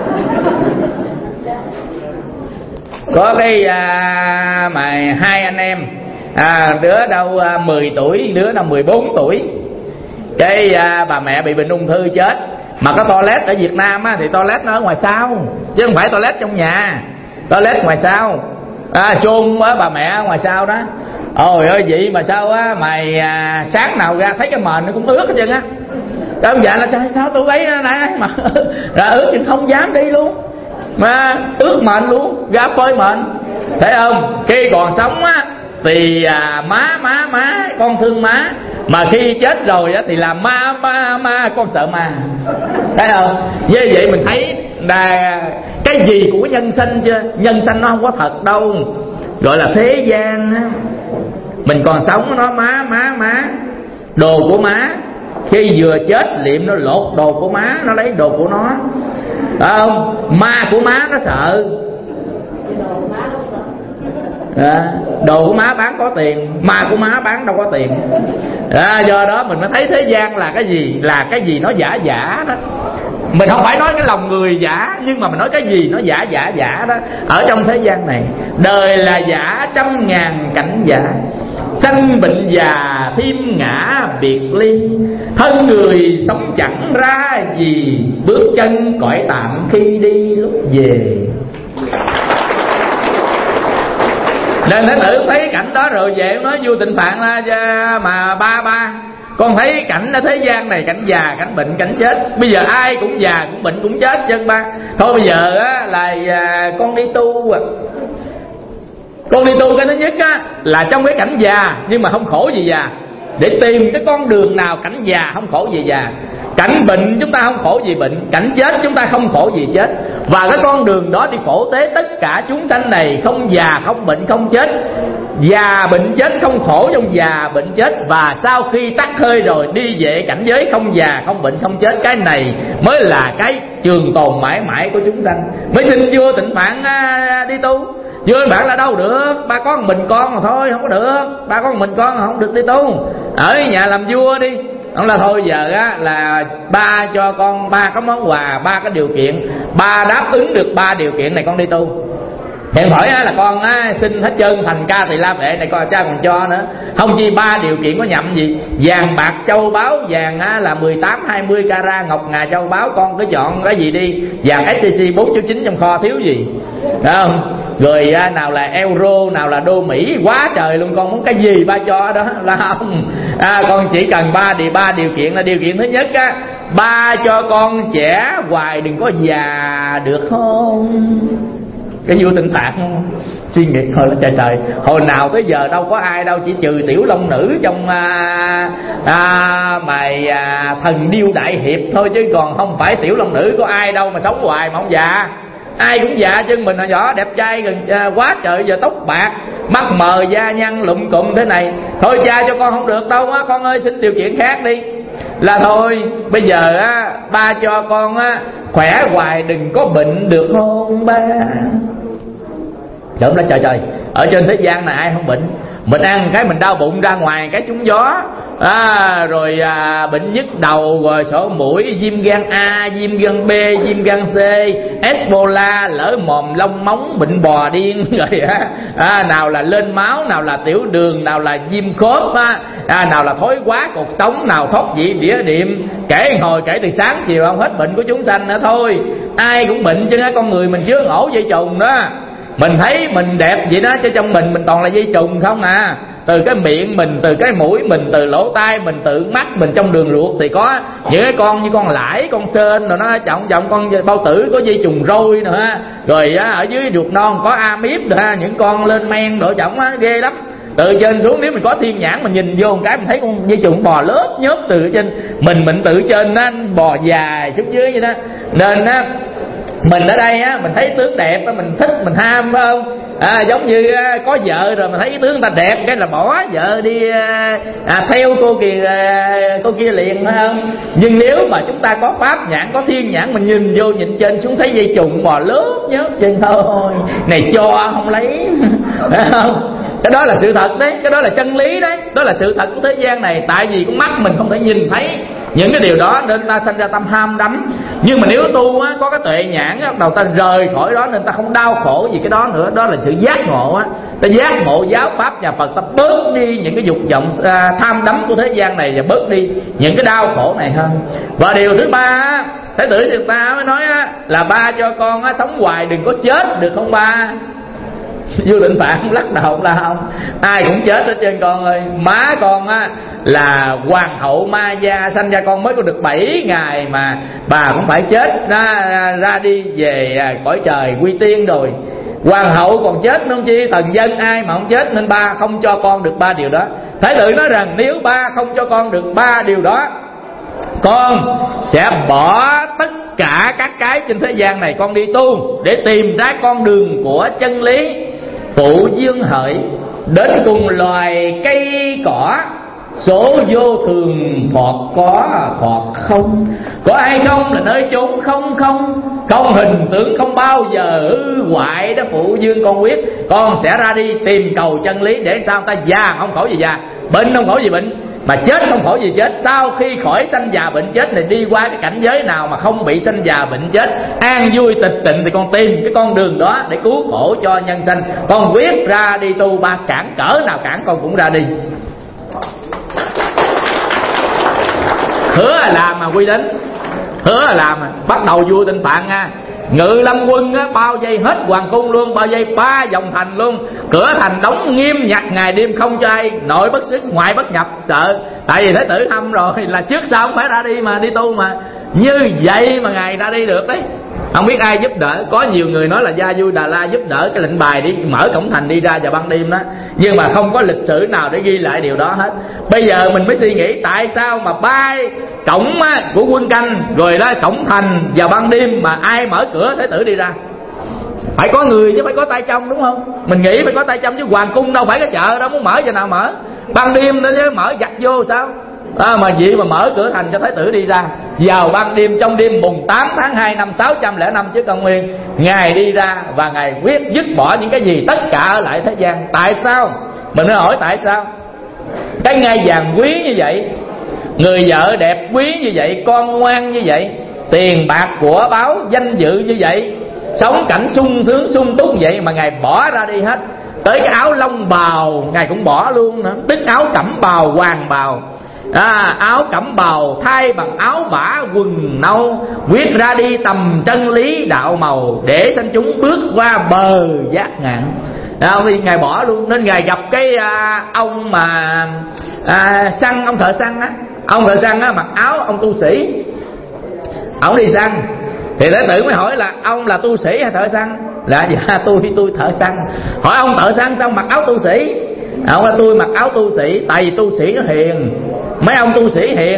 Có cái à, mà hai anh em, à, đứa đâu à, mười tuổi, đứa đâu mười bốn tuổi. Cái à, bà mẹ bị bệnh ung thư chết. Mà cái toilet ở Việt Nam á, thì toilet nó ở ngoài sau, chứ không phải toilet trong nhà. Toilet ngoài sau, à, chôn á bà mẹ ở ngoài sau đó. Ôi ơi vậy mà sao á mày à, sáng nào ra thấy cái mền nó cũng ướt hết trơn á. Cái ông dạ là sao, sao tôi lấy nãy mà ra ướt chứ không dám đi luôn, mà ướt mền luôn, ra phơi mền. Thấy không? Khi còn sống á thì à, má má má con thương má, mà khi chết rồi á thì là ma ma ma con sợ ma. Thấy không? Như vậy mình thấy là cái gì của nhân sinh chưa? Nhân sinh nó không có thật đâu, gọi là thế gian á. Mình còn sống nó má má má, đồ của má. Khi vừa chết liệm nó lột đồ của má, nó lấy đồ của nó. Phải không? Ma của má nó sợ. À, đồ của má bán có tiền, ma của má bán đâu có tiền. À, do đó mình mới thấy thế gian là cái gì, là cái gì nó giả giả đó. Mình không phải nói cái lòng người giả, nhưng mà mình nói cái gì nó giả giả giả đó. Ở trong thế gian này, đời là giả trăm ngàn cảnh giả, sanh bệnh già thêm ngã biệt ly, thân người sống chẳng ra gì, bước chân cõi tạm khi đi lúc về. Nên thái tử thấy cảnh đó rồi về nói vua Tịnh Phạn là mà ba ba con thấy cảnh ở thế gian này, cảnh già, cảnh bệnh, cảnh chết. Bây giờ ai cũng già, cũng bệnh, cũng chết chân ba. Thôi bây giờ á, là à, con đi tu à. Con đi tu cái thứ nhất á, là trong cái cảnh già nhưng mà không khổ gì già, để tìm cái con đường nào cảnh già không khổ gì già. Cảnh bệnh chúng ta không khổ gì bệnh, cảnh chết chúng ta không khổ gì chết. Và cái con đường đó đi phổ tế tất cả chúng sanh này, không già, không bệnh, không chết. Già bệnh chết không khổ trong già bệnh chết. Và sau khi tắt hơi rồi đi về cảnh giới không già, không bệnh, không chết. Cái này mới là cái trường tồn mãi mãi của chúng sanh. Mới xin vua Tịnh Phạn đi tu. Vua bạn là đâu được, ba có một mình con mà thôi không có được, ba có một mình con mà không được đi tu, ở nhà làm vua đi. Ông là thôi giờ á là ba cho con ba cái món quà, ba cái điều kiện, ba đáp ứng được ba điều kiện này con đi tu. Hiện hỏi á là con á xin hết trơn thành ca tỳ la vệ này, con cha còn cho nữa. Không chi ba điều kiện có nhậm gì, vàng bạc châu báu. Vàng á là mười tám hai mươi carat, ngọc ngà châu báu con cứ chọn cái gì đi. Vàng ét xê xê bốn chấm chín trong kho thiếu gì, phải không? Rồi à, nào là euro, nào là đô Mỹ, quá trời luôn. Con muốn cái gì ba cho đó là không. À, con chỉ cần ba điều ba điều kiện. Là điều kiện thứ nhất á, ba cho con trẻ hoài đừng có già được không? Cái vua Tịnh Phạn suy nghĩ thôi là trời trời, hồi nào tới giờ đâu có ai đâu, chỉ trừ tiểu long nữ trong à, à, mày à, thần điêu đại hiệp thôi, chứ còn không phải tiểu long nữ có ai đâu mà sống hoài mà không già. Ai cũng già chứ mình hồi nhỏ đẹp trai gần à, quá trời, giờ tóc bạc, mắt mờ, da nhăn lụm cụm thế này. Thôi cha cho con không được đâu á, con ơi xin điều kiện khác đi. Là thôi bây giờ á, ba cho con á khỏe hoài đừng có bệnh được không ba? Đúng đó trời trời, ở trên thế gian này ai không bệnh. Mình ăn cái mình đau bụng ra ngoài cái trúng gió, à, rồi à, bệnh nhức đầu, rồi sổ mũi, viêm gan A, viêm gan B, viêm gan C, Ebola, lở mồm long móng, bệnh bò điên rồi á, à, nào là lên máu, nào là tiểu đường, nào là viêm khớp á, à, nào là thói quá cột sống, nào thoát vị đĩa điểm, kể hồi kể từ sáng chiều không hết bệnh của chúng sanh nữa thôi. Ai cũng bệnh chứ, con người mình chứa ổ dây trùng đó. Mình thấy mình đẹp vậy đó, chứ trong mình mình toàn là dây trùng không à. Từ cái miệng mình, từ cái mũi mình, từ lỗ tai mình, từ mắt mình, trong đường ruột thì có những cái con như con lãi, con sên rồi nó trọng trọng, con bao tử có dây trùng roi nữa, rồi á, ở dưới ruột non có amip nữa, những con lên men độ trọng á, ghê lắm. Từ trên xuống nếu mình có thiên nhãn mình nhìn vô một cái mình thấy con dây trùng bò lớp nhớp từ trên mình, mình từ trên nó bò dài xuống dưới vậy đó. Nên á mình ở đây á, mình thấy tướng đẹp á, mình thích, mình ham phải không? À, giống như à, có vợ rồi mình thấy cái tướng người ta đẹp cái là bỏ vợ đi à, à, theo cô kia à, cô kia liền phải không? Nhưng nếu mà chúng ta có pháp nhãn, có thiên nhãn, mình nhìn vô nhìn trên xuống thấy dây trùng bò lớp nhớp trên thôi, này cho không lấy phải không? Cái đó là sự thật đấy, cái đó là chân lý đấy, đó là sự thật của thế gian này. Tại vì con mắt mình không thể nhìn thấy những cái điều đó nên ta sinh ra tâm ham đắm. Nhưng mà nếu tu á, có cái tuệ nhãn á, bắt đầu ta rời khỏi đó nên ta không đau khổ gì cái đó nữa. Đó là sự giác ngộ á, ta giác ngộ giáo pháp nhà Phật, ta bớt đi những cái dục vọng à, tham đắm của thế gian này và bớt đi những cái đau khổ này hơn. Và điều thứ ba á, Thái tử Siddhartha ta mới nói á, là ba cho con á, sống hoài đừng có chết được không ba? Vua Tịnh Phạn lắc đầu là không, ai cũng chết hết trơn con ơi. Má con á là hoàng hậu Ma Gia, sanh ra con mới có được bảy ngày mà bà cũng phải chết ra, ra đi về cõi trời quy tiên rồi. Hoàng hậu còn chết nữa chi, thần dân ai mà không chết, nên ba không cho con được ba điều đó. Thái tử nói rằng nếu ba không cho con được ba điều đó, con sẽ bỏ tất cả các cái trên thế gian này, con đi tu để tìm ra con đường của chân lý. Phụ dương hợi đến cùng loài cây cỏ, số vô thường thoạt có thoạt không. Có ai không là nơi chốn không không, không hình tướng không bao giờ hư hoại đó phụ dương. Con quyết con sẽ ra đi tìm cầu chân lý để sao ta già không khổ gì già, bệnh không khổ gì bệnh, mà chết không khổ gì chết. Sau khi khỏi sanh già bệnh chết này đi qua cái cảnh giới nào mà không bị sanh già bệnh chết, an vui tịch tịnh, thì con tìm cái con đường đó để cứu khổ cho nhân sanh. Con quyết ra đi tu, ba cản cỡ nào cản con cũng ra đi. Hứa là làm mà quy đến, hứa là làm mà. Bắt đầu vua Tịnh Phạn nha, Ngự Lâm quân á, bao vây hết hoàng cung luôn, bao vây ba vòng thành luôn, cửa thành đóng nghiêm ngặt, ngày đêm không cho ai nội bất xuất ngoại bất nhập, sợ. Tại vì Thái tử thăm rồi là trước sau không phải ra đi mà đi tu mà. Như vậy mà ngài ra đi được đấy. Không biết ai giúp đỡ. Có nhiều người nói là Gia Vui Đà La giúp đỡ cái lệnh bài đi mở cổng thành đi ra vào ban đêm đó, nhưng mà không có lịch sử nào để ghi lại điều đó hết. Bây giờ mình mới suy nghĩ tại sao mà ba cổng của quân canh rồi đó cổng thành vào ban đêm mà ai mở cửa Thái tử đi ra? Phải có người chứ, phải có tay trong đúng không? Mình nghĩ phải có tay trong chứ hoàng cung đâu phải cái chợ đâu, muốn mở giờ nào mở. Ban đêm đó chứ mở giặt vô sao? À, mà vậy mà mở cửa thành cho Thái tử đi ra vào ban đêm, trong đêm mùng tám tháng hai năm sáu trăm lẻ năm trước công nguyên, ngài đi ra và ngài quyết dứt bỏ những cái gì tất cả ở lại thế gian. Tại sao? Mình mới hỏi tại sao? Cái ngai vàng quý như vậy, người vợ đẹp quý như vậy, con ngoan như vậy, tiền bạc của báo danh dự như vậy, sống cảnh sung sướng sung túc vậy mà ngài bỏ ra đi hết. Tới cái áo lông bào ngài cũng bỏ luôn nữa, tức áo cẩm bào hoàng bào. À, áo cẩm bào thay bằng áo vả quần nâu, quyết ra đi tầm chân lý đạo màu, để thanh chúng bước qua bờ giác ngạn. À, vì ngài bỏ luôn. Nên ngài gặp cái à, ông mà à, săn, ông thợ săn á, ông thợ săn á mặc áo ông tu sĩ, ông đi săn. Thì Thái tử mới hỏi là ông là tu sĩ hay thợ săn? Là dạ tôi tôi thợ săn. Hỏi ông thợ săn sao mặc áo tu sĩ? Ông là tôi mặc áo tu sĩ. Tại vì tu sĩ nó hiền, mấy ông tu sĩ hiền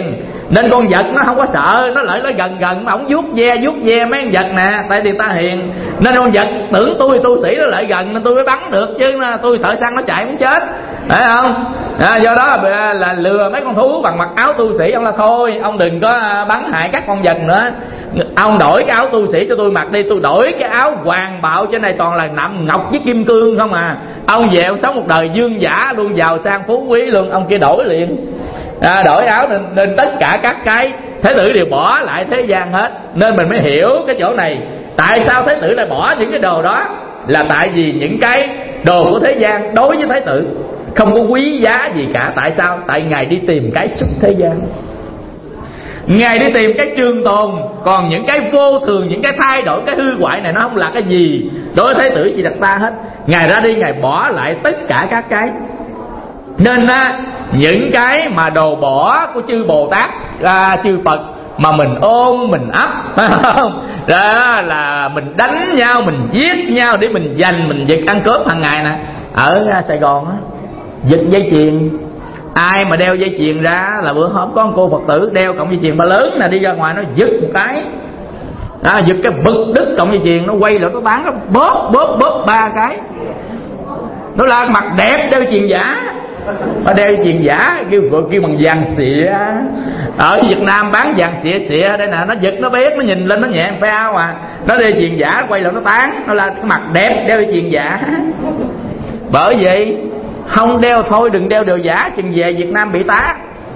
Nên con vật nó không có sợ, nó lại nó gần gần mà ổng vuốt ve vuốt ve mấy con vật nè, tại vì ta hiền nên con vật tưởng tôi tu sĩ nó lại gần nên tôi mới bắn được, chứ tôi thợ săn nó chạy muốn chết, phải không? À, do đó là, là lừa mấy con thú bằng mặc áo tu sĩ. Ông là thôi ông đừng có bắn hại các con vật nữa, ông đổi cái áo tu sĩ cho tôi mặc đi, tôi đổi cái áo hoàng bạo trên này toàn là nạm ngọc với kim cương không à. Ông về ông sống một đời dương giả luôn, giàu sang phú quý luôn. Ông kia đổi liền, à, đổi áo nên, nên tất cả các cái Thế tử đều bỏ lại thế gian hết. Nên mình mới hiểu cái chỗ này, tại sao Thế tử lại bỏ những cái đồ đó, là tại vì những cái đồ của thế gian đối với Thế tử không có quý giá gì cả. Tại sao? Tại Ngài đi tìm cái xuất thế gian, Ngài đi tìm cái trường tồn. Còn những cái vô thường, những cái thay đổi, cái hư hoại này nó không là cái gì đối với Thế tử Siddhartha hết. Ngài ra đi, Ngài bỏ lại tất cả các cái. Nên á, những cái mà đồ bỏ của chư Bồ Tát, à, chư Phật mà mình ôm, mình ấp, đó là mình đánh nhau, mình giết nhau để mình giành, mình giật ăn cướp hàng ngày nè. Ở Sài Gòn á, giật dây chuyền. Ai mà đeo dây chuyền ra là bữa hôm có một cô Phật tử đeo cộng dây chuyền ba lớn nè, đi ra ngoài nó giật một cái, đó, giật cái bực đứt cộng dây chuyền, nó quay lại nó bán, nó bóp bóp bóp ba cái. Nó là mặt đẹp đeo chuyền giả, mà đeo chuyền giả kêu kêu bằng vàng xịa. Ở Việt Nam bán vàng xịa xịa đây nè, nó giật nó biết, nó nhìn lên nó nhẹ phao à, nó đeo chuyền giả quay lại nó tán. Nó là cái mặt đẹp đeo chuyền giả. Bởi vậy không đeo thôi, đừng đeo đồ giả, chừng về Việt Nam bị tá.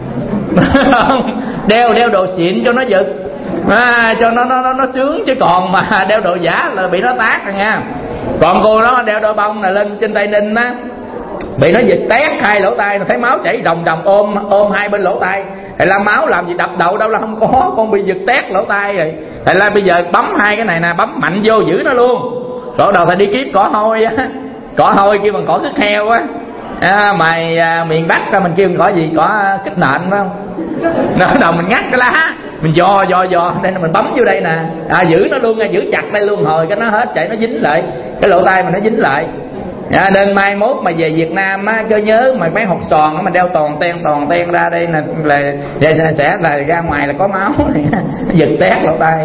Đeo đeo đồ xịn cho nó giật, à, cho nó nó nó nó sướng, chứ còn mà đeo đồ giả là bị nó tát rồi nha. Còn cô đó đeo đôi bông này lên trên Tây Ninh á, bị nó giật tét hai lỗ tai, thấy máu chảy đồng đồng, ôm ôm hai bên lỗ tai. Thầy la máu làm gì đập đầu đâu là không có, con bị giật tét lỗ tai rồi. Thầy la bây giờ bấm hai cái này nè, bấm mạnh vô giữ nó luôn. Rồi đầu thầy đi kiếm cỏ hôi á, cỏ hôi kêu bằng cỏ cứt heo á. À, mày à, miền Bắc ra mình kêu cỏ gì, cỏ kích nện phải không? Nó đầu mình ngắt cái lá, mình dò dò dò đây là mình bấm vô đây nè, à, giữ nó luôn nha, giữ chặt đây luôn, hồi cái nó hết chạy nó dính lại cái lỗ tai mình, nó dính lại. À, nên mai mốt mà về Việt Nam á, cho nhớ mà mấy hột sòn á, mình đeo toàn ten toàn ten ra đây là, là, là sẽ là ra ngoài là có máu giật tét lỗ tai.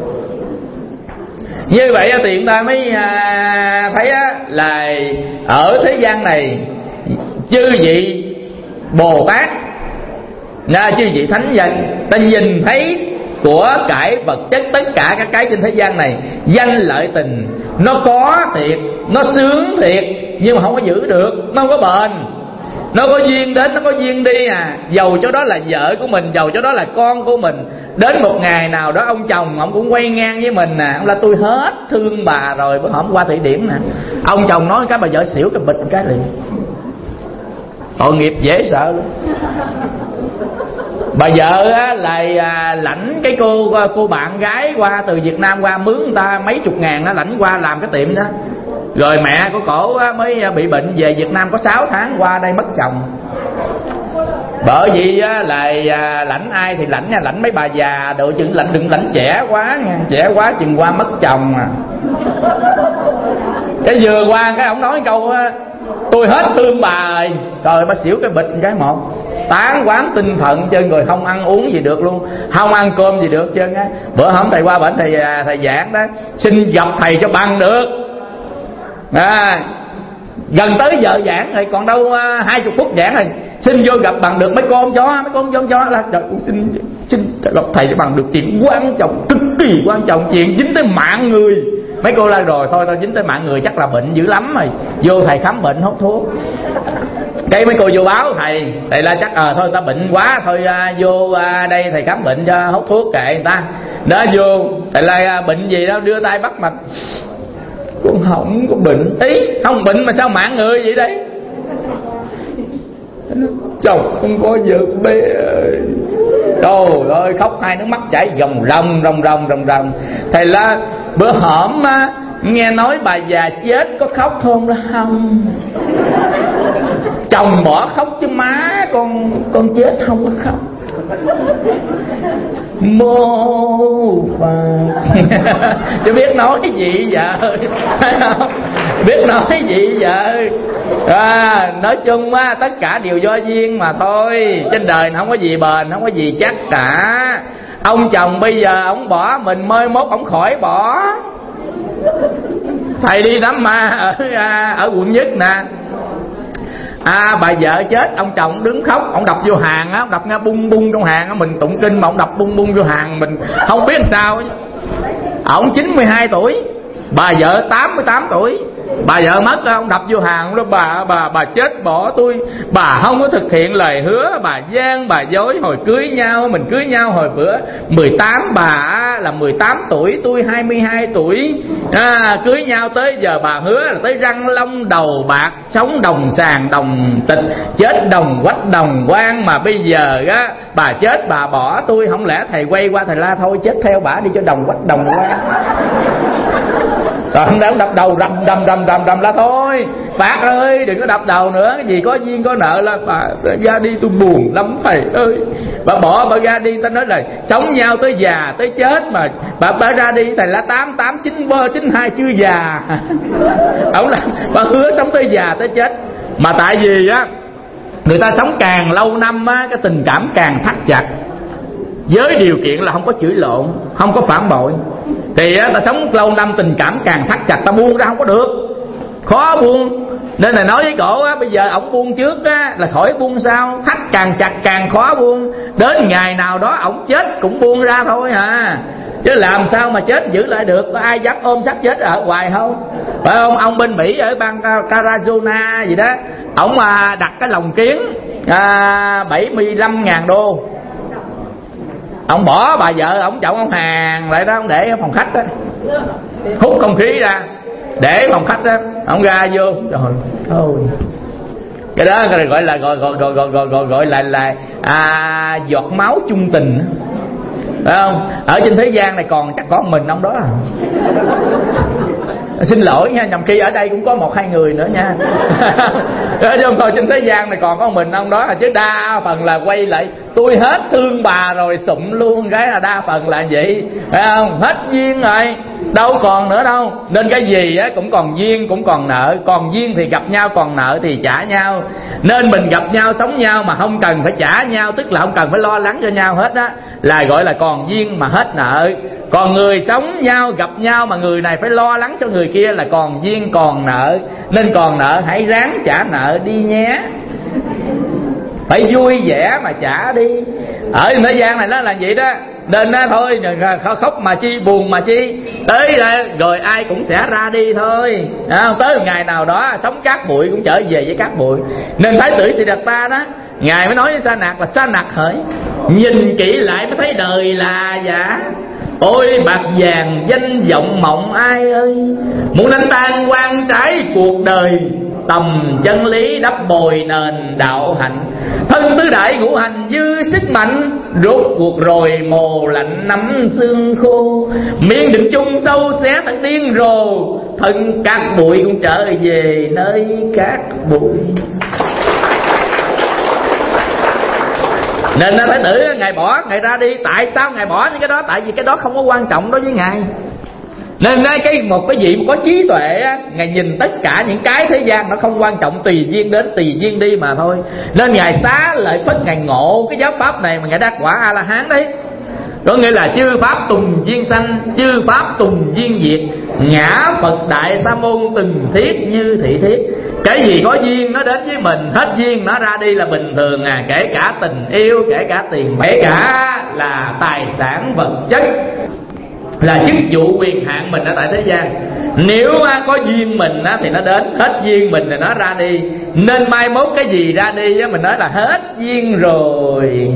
Như vậy thì chúng ta mới à, thấy á, là ở thế gian này chư vị Bồ Tát, à, chư vị thánh nhân, ta nhìn thấy của cải vật chất, tất cả các cái trên thế gian này, danh lợi tình nó có thiệt, nó sướng thiệt, nhưng mà không có giữ được, nó không có bền. Nó có duyên đến, nó có duyên đi à. Dầu cho đó là vợ của mình, dầu cho đó là con của mình, đến một ngày nào đó ông chồng ông cũng quay ngang với mình nè, ông là tôi hết thương bà rồi. Bữa hôm qua Thụy Điển nè, ông chồng nói cái bà vợ xỉu cái bịch cái liền, tội nghiệp dễ sợ luôn. Bà vợ á, lại à, lãnh cái cô cô bạn gái qua từ Việt Nam qua, mướn người ta mấy chục ngàn á, lãnh qua làm cái tiệm đó. Rồi mẹ của cổ á, mới bị bệnh về Việt Nam có sáu tháng, qua đây mất chồng. Bởi vì á, lại à, lãnh ai thì lãnh nha, lãnh mấy bà già độ chừng, lãnh đừng lãnh trẻ quá nha, trẻ quá chừng qua mất chồng à. Cái vừa qua cái ông nói câu á, tôi hết thương bà rồi. Trời, bà xỉu cái bịch cái một, tán quán tinh thần chơi người, không ăn uống gì được luôn, không ăn cơm gì được trơn á. Bữa hôm thầy qua bệnh thầy thầy giảng đó, xin gặp thầy cho bằng được. À, gần tới giờ giảng rồi, còn đâu hai chục phút giảng rồi, xin vô gặp bằng được mấy con chó, mấy con chó chó là trời, xin xin gặp thầy cho bằng được, chuyện quan trọng, cực kỳ quan trọng, chuyện dính tới mạng người. Mấy cô la rồi thôi tao dính tới mạng người chắc là bệnh dữ lắm rồi, vô thầy khám bệnh hốt thuốc. Cái mấy cô vô báo thầy, thầy la chắc ờ à, thôi ta bệnh quá thôi, à, vô à, đây thầy khám bệnh cho hốt thuốc kệ người ta. Đó vô thầy la à, bệnh gì đó, đưa tay bắt mạch, con không có bệnh. Ý không bệnh mà sao mạng người vậy đấy? Chồng không có vợ bé ơi. Trời ơi, khóc hai nước mắt chảy ròng ròng ròng ròng ròng ròng. Thầy la bữa hổm á, nghe nói bà già chết có khóc không đó không? Chồng bỏ khóc chứ má con con chết không có khóc. Mô Phật. Chứ biết nói cái gì vậy? Biết nói gì vậy? À, nói chung á, tất cả đều do duyên mà thôi. Trên đời không có gì bền, không có gì chắc cả. Ông chồng bây giờ ông bỏ mình, mới mốt ông khỏi bỏ. Thầy đi đám ma ở, ở quận nhất nè. À, bà vợ chết, ông chồng đứng khóc, ông đọc vô hàng á, ông đọc nghe bung bung trong hàng á, mình tụng kinh mà ông đọc bung bung vô hàng, mình không biết làm sao. Ông chín mươi hai tuổi, bà vợ tám mươi tám tuổi. Bà vợ mất, ông đập vô hàng đó, bà bà bà chết bỏ tôi, bà không có thực hiện lời hứa, bà gian bà dối. Hồi cưới nhau, mình cưới nhau hồi bữa mười tám, bà là mười tám tuổi, tôi hai mươi hai tuổi. À, cưới nhau tới giờ bà hứa là tới răng long đầu bạc, sống đồng sàng đồng tịch, chết đồng quách đồng quan. Mà bây giờ á, bà chết bà bỏ tôi, không lẽ thầy quay qua thầy la thôi chết theo bà đi cho đồng quách đồng quan. Rồi không đập đầu rầm rầm rầm rầm rầm la thôi. Bác ơi đừng có đập đầu nữa, cái gì có duyên có nợ là bà ra đi tôi buồn lắm thầy ơi. Bà bỏ bà ra đi, ta nói là sống nhau tới già tới chết mà bà bà ra đi thầy là tám tám chín bơ chín hai chưa già. Ông là bà hứa sống tới già tới chết. Mà tại vì á, người ta sống càng lâu năm á, cái tình cảm càng thắt chặt, với điều kiện là không có chửi lộn, không có phản bội. Thì á, ta sống lâu năm tình cảm càng thắt chặt, ta buông ra không có được, khó buông. Nên là nói với cổ á, bây giờ ổng buông trước á, là khỏi buông sau. Thắt càng chặt càng khó buông. Đến ngày nào đó ổng chết cũng buông ra thôi à. Chứ làm sao mà chết giữ lại được, có ai dám ôm xác chết ở hoài không? Phải không? Ông bên Mỹ ở bang Arizona gì đó, ổng mà đặt cái lồng kiến à, bảy mươi lăm ngàn đô. Ông bỏ bà vợ, ông chồng ông hàng lại đó, ông để ở phòng khách đó, hút không khí ra, để phòng khách đó, ông ra vô rồi thôi. Cái đó gọi là gọi gọi gọi gọi gọi gọi, gọi là là à, giọt máu chung tình, phải không? Ở trên thế gian này còn chắc có mình ông đó à. Xin lỗi nha, nhầm khi ở đây cũng có một hai người nữa nha. Chứ không thôi trên thế gian này còn có mình ông đó à, chứ đa phần là quay lại tôi hết thương bà rồi sụm luôn, cái là đa phần là vậy, phải không? Hết duyên rồi, đâu còn nữa đâu. Nên cái gì á cũng còn duyên cũng còn nợ, còn duyên thì gặp nhau, còn nợ thì trả nhau. Nên mình gặp nhau sống nhau mà không cần phải trả nhau, tức là không cần phải lo lắng cho nhau hết á, là gọi là còn duyên mà hết nợ. Còn người sống nhau gặp nhau mà người này phải lo lắng cho người kia là còn duyên còn nợ. Nên còn nợ hãy ráng trả nợ đi nhé, phải vui vẻ mà trả đi. Ở thế gian này nó là vậy đó. Nên đó, thôi khóc mà chi, buồn mà chi, tới rồi ai cũng sẽ ra đi thôi à, tới một ngày nào đó sống cát bụi cũng trở về với cát bụi. Nên Thái tử Siddhartha đó, ngài mới nói với Sa Nạc là Sa Nạc hỡi, nhìn kỹ lại mới thấy đời là giả. Ôi bạc vàng danh vọng mộng ai ơi, muốn đánh tan quan trái cuộc đời, tầm chân lý đắp bồi nền đạo hạnh. Thân tứ đại ngũ hành dư sức mạnh, rốt cuộc rồi mồ lạnh nắm xương khô. Miên định chung sâu xé thằng điên rồ, thân cát bụi cũng trở về nơi cát bụi. Nên Thái tử ngài bỏ, ngài ra đi. Tại sao ngài bỏ những cái đó? Tại vì cái đó không có quan trọng đối với ngài. Nên cái một cái gì mà có trí tuệ á, ngài nhìn tất cả những cái thế gian nó không quan trọng, tùy duyên đến tùy duyên đi mà thôi. Nên ngài xá lợi Phất, ngài ngộ cái giáo pháp này mà ngài đắc quả A La Hán đấy. Có nghĩa là chư pháp tùng duyên sanh, chư pháp tùng duyên diệt, ngã Phật đại sa môn từng thiết như thị thiết. Cái gì có duyên nó đến với mình, hết duyên nó ra đi là bình thường à. Kể cả tình yêu, kể cả tiền, kể cả là tài sản vật chất, là chức vụ quyền hạn mình ở tại thế gian. Nếu có duyên mình thì nó đến, hết duyên mình thì nó ra đi. Nên mai mốt cái gì ra đi mình nói là hết duyên rồi.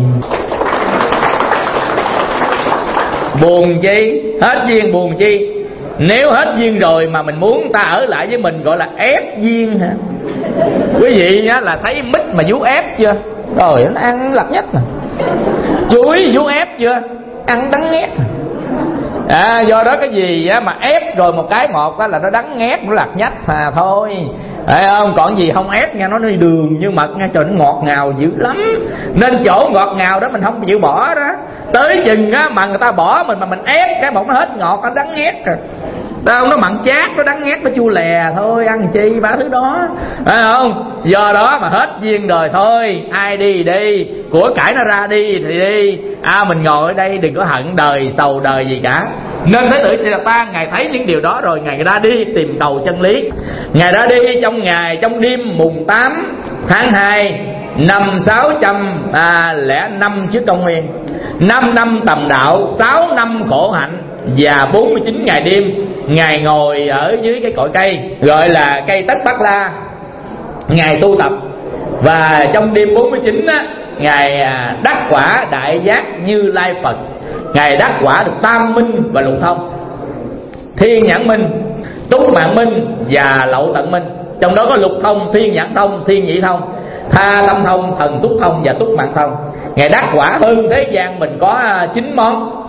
Buồn chi? Hết duyên buồn chi? Nếu hết duyên rồi mà mình muốn ta ở lại với mình gọi là ép duyên hả? Quý vị á, là thấy mít mà vú ép chưa? Rồi nó ăn lặt nhất mà. Chuối vú ép chưa? Ăn đắng nghét. À, do đó cái gì á, mà ép rồi một cái một á, là nó đắng nghét, nó lặt nhách mà thôi. Thấy không? Còn gì không ép nha, nó nuôi đường như mật nha, trời nó ngọt ngào dữ lắm. Nên chỗ ngọt ngào đó mình không chịu bỏ đó. Tới chừng á, mà người ta bỏ mình mà mình ép cái một nó hết ngọt, nó đắng nghét rồi. Đâu, nó mặn chát, nó đắng ngát, nó chua lè thôi, ăn chi ba thứ đó, phải không? Do đó mà hết duyên đời thôi, ai đi thì đi, của cải nó ra đi thì đi, à mình ngồi ở đây đừng có hận đời, sầu đời gì cả. Nên Thái tử Siddhartha ngài thấy những điều đó rồi ngài ra đi tìm cầu chân lý. Ngài ra đi trong ngày trong đêm mùng tám tháng hai năm sáu trăm lẻ năm trước công nguyên. Năm năm tầm đạo, sáu năm khổ hạnh và bốn mươi chín ngày đêm ngài ngồi ở dưới cái cội cây gọi là cây Tất Bát La, ngài tu tập. Và trong đêm bốn mươi chín á, ngài đắc quả đại giác Như Lai Phật. Ngài đắc quả được tam minh và lục thông, thiên nhãn minh, túc mạng minh và lậu tận minh. Trong đó có lục thông, thiên nhãn thông, thiên nhị thông, tha tâm thông, thần túc thông và túc mạng thông. Ngài đắc quả hơn thế gian mình có chín món.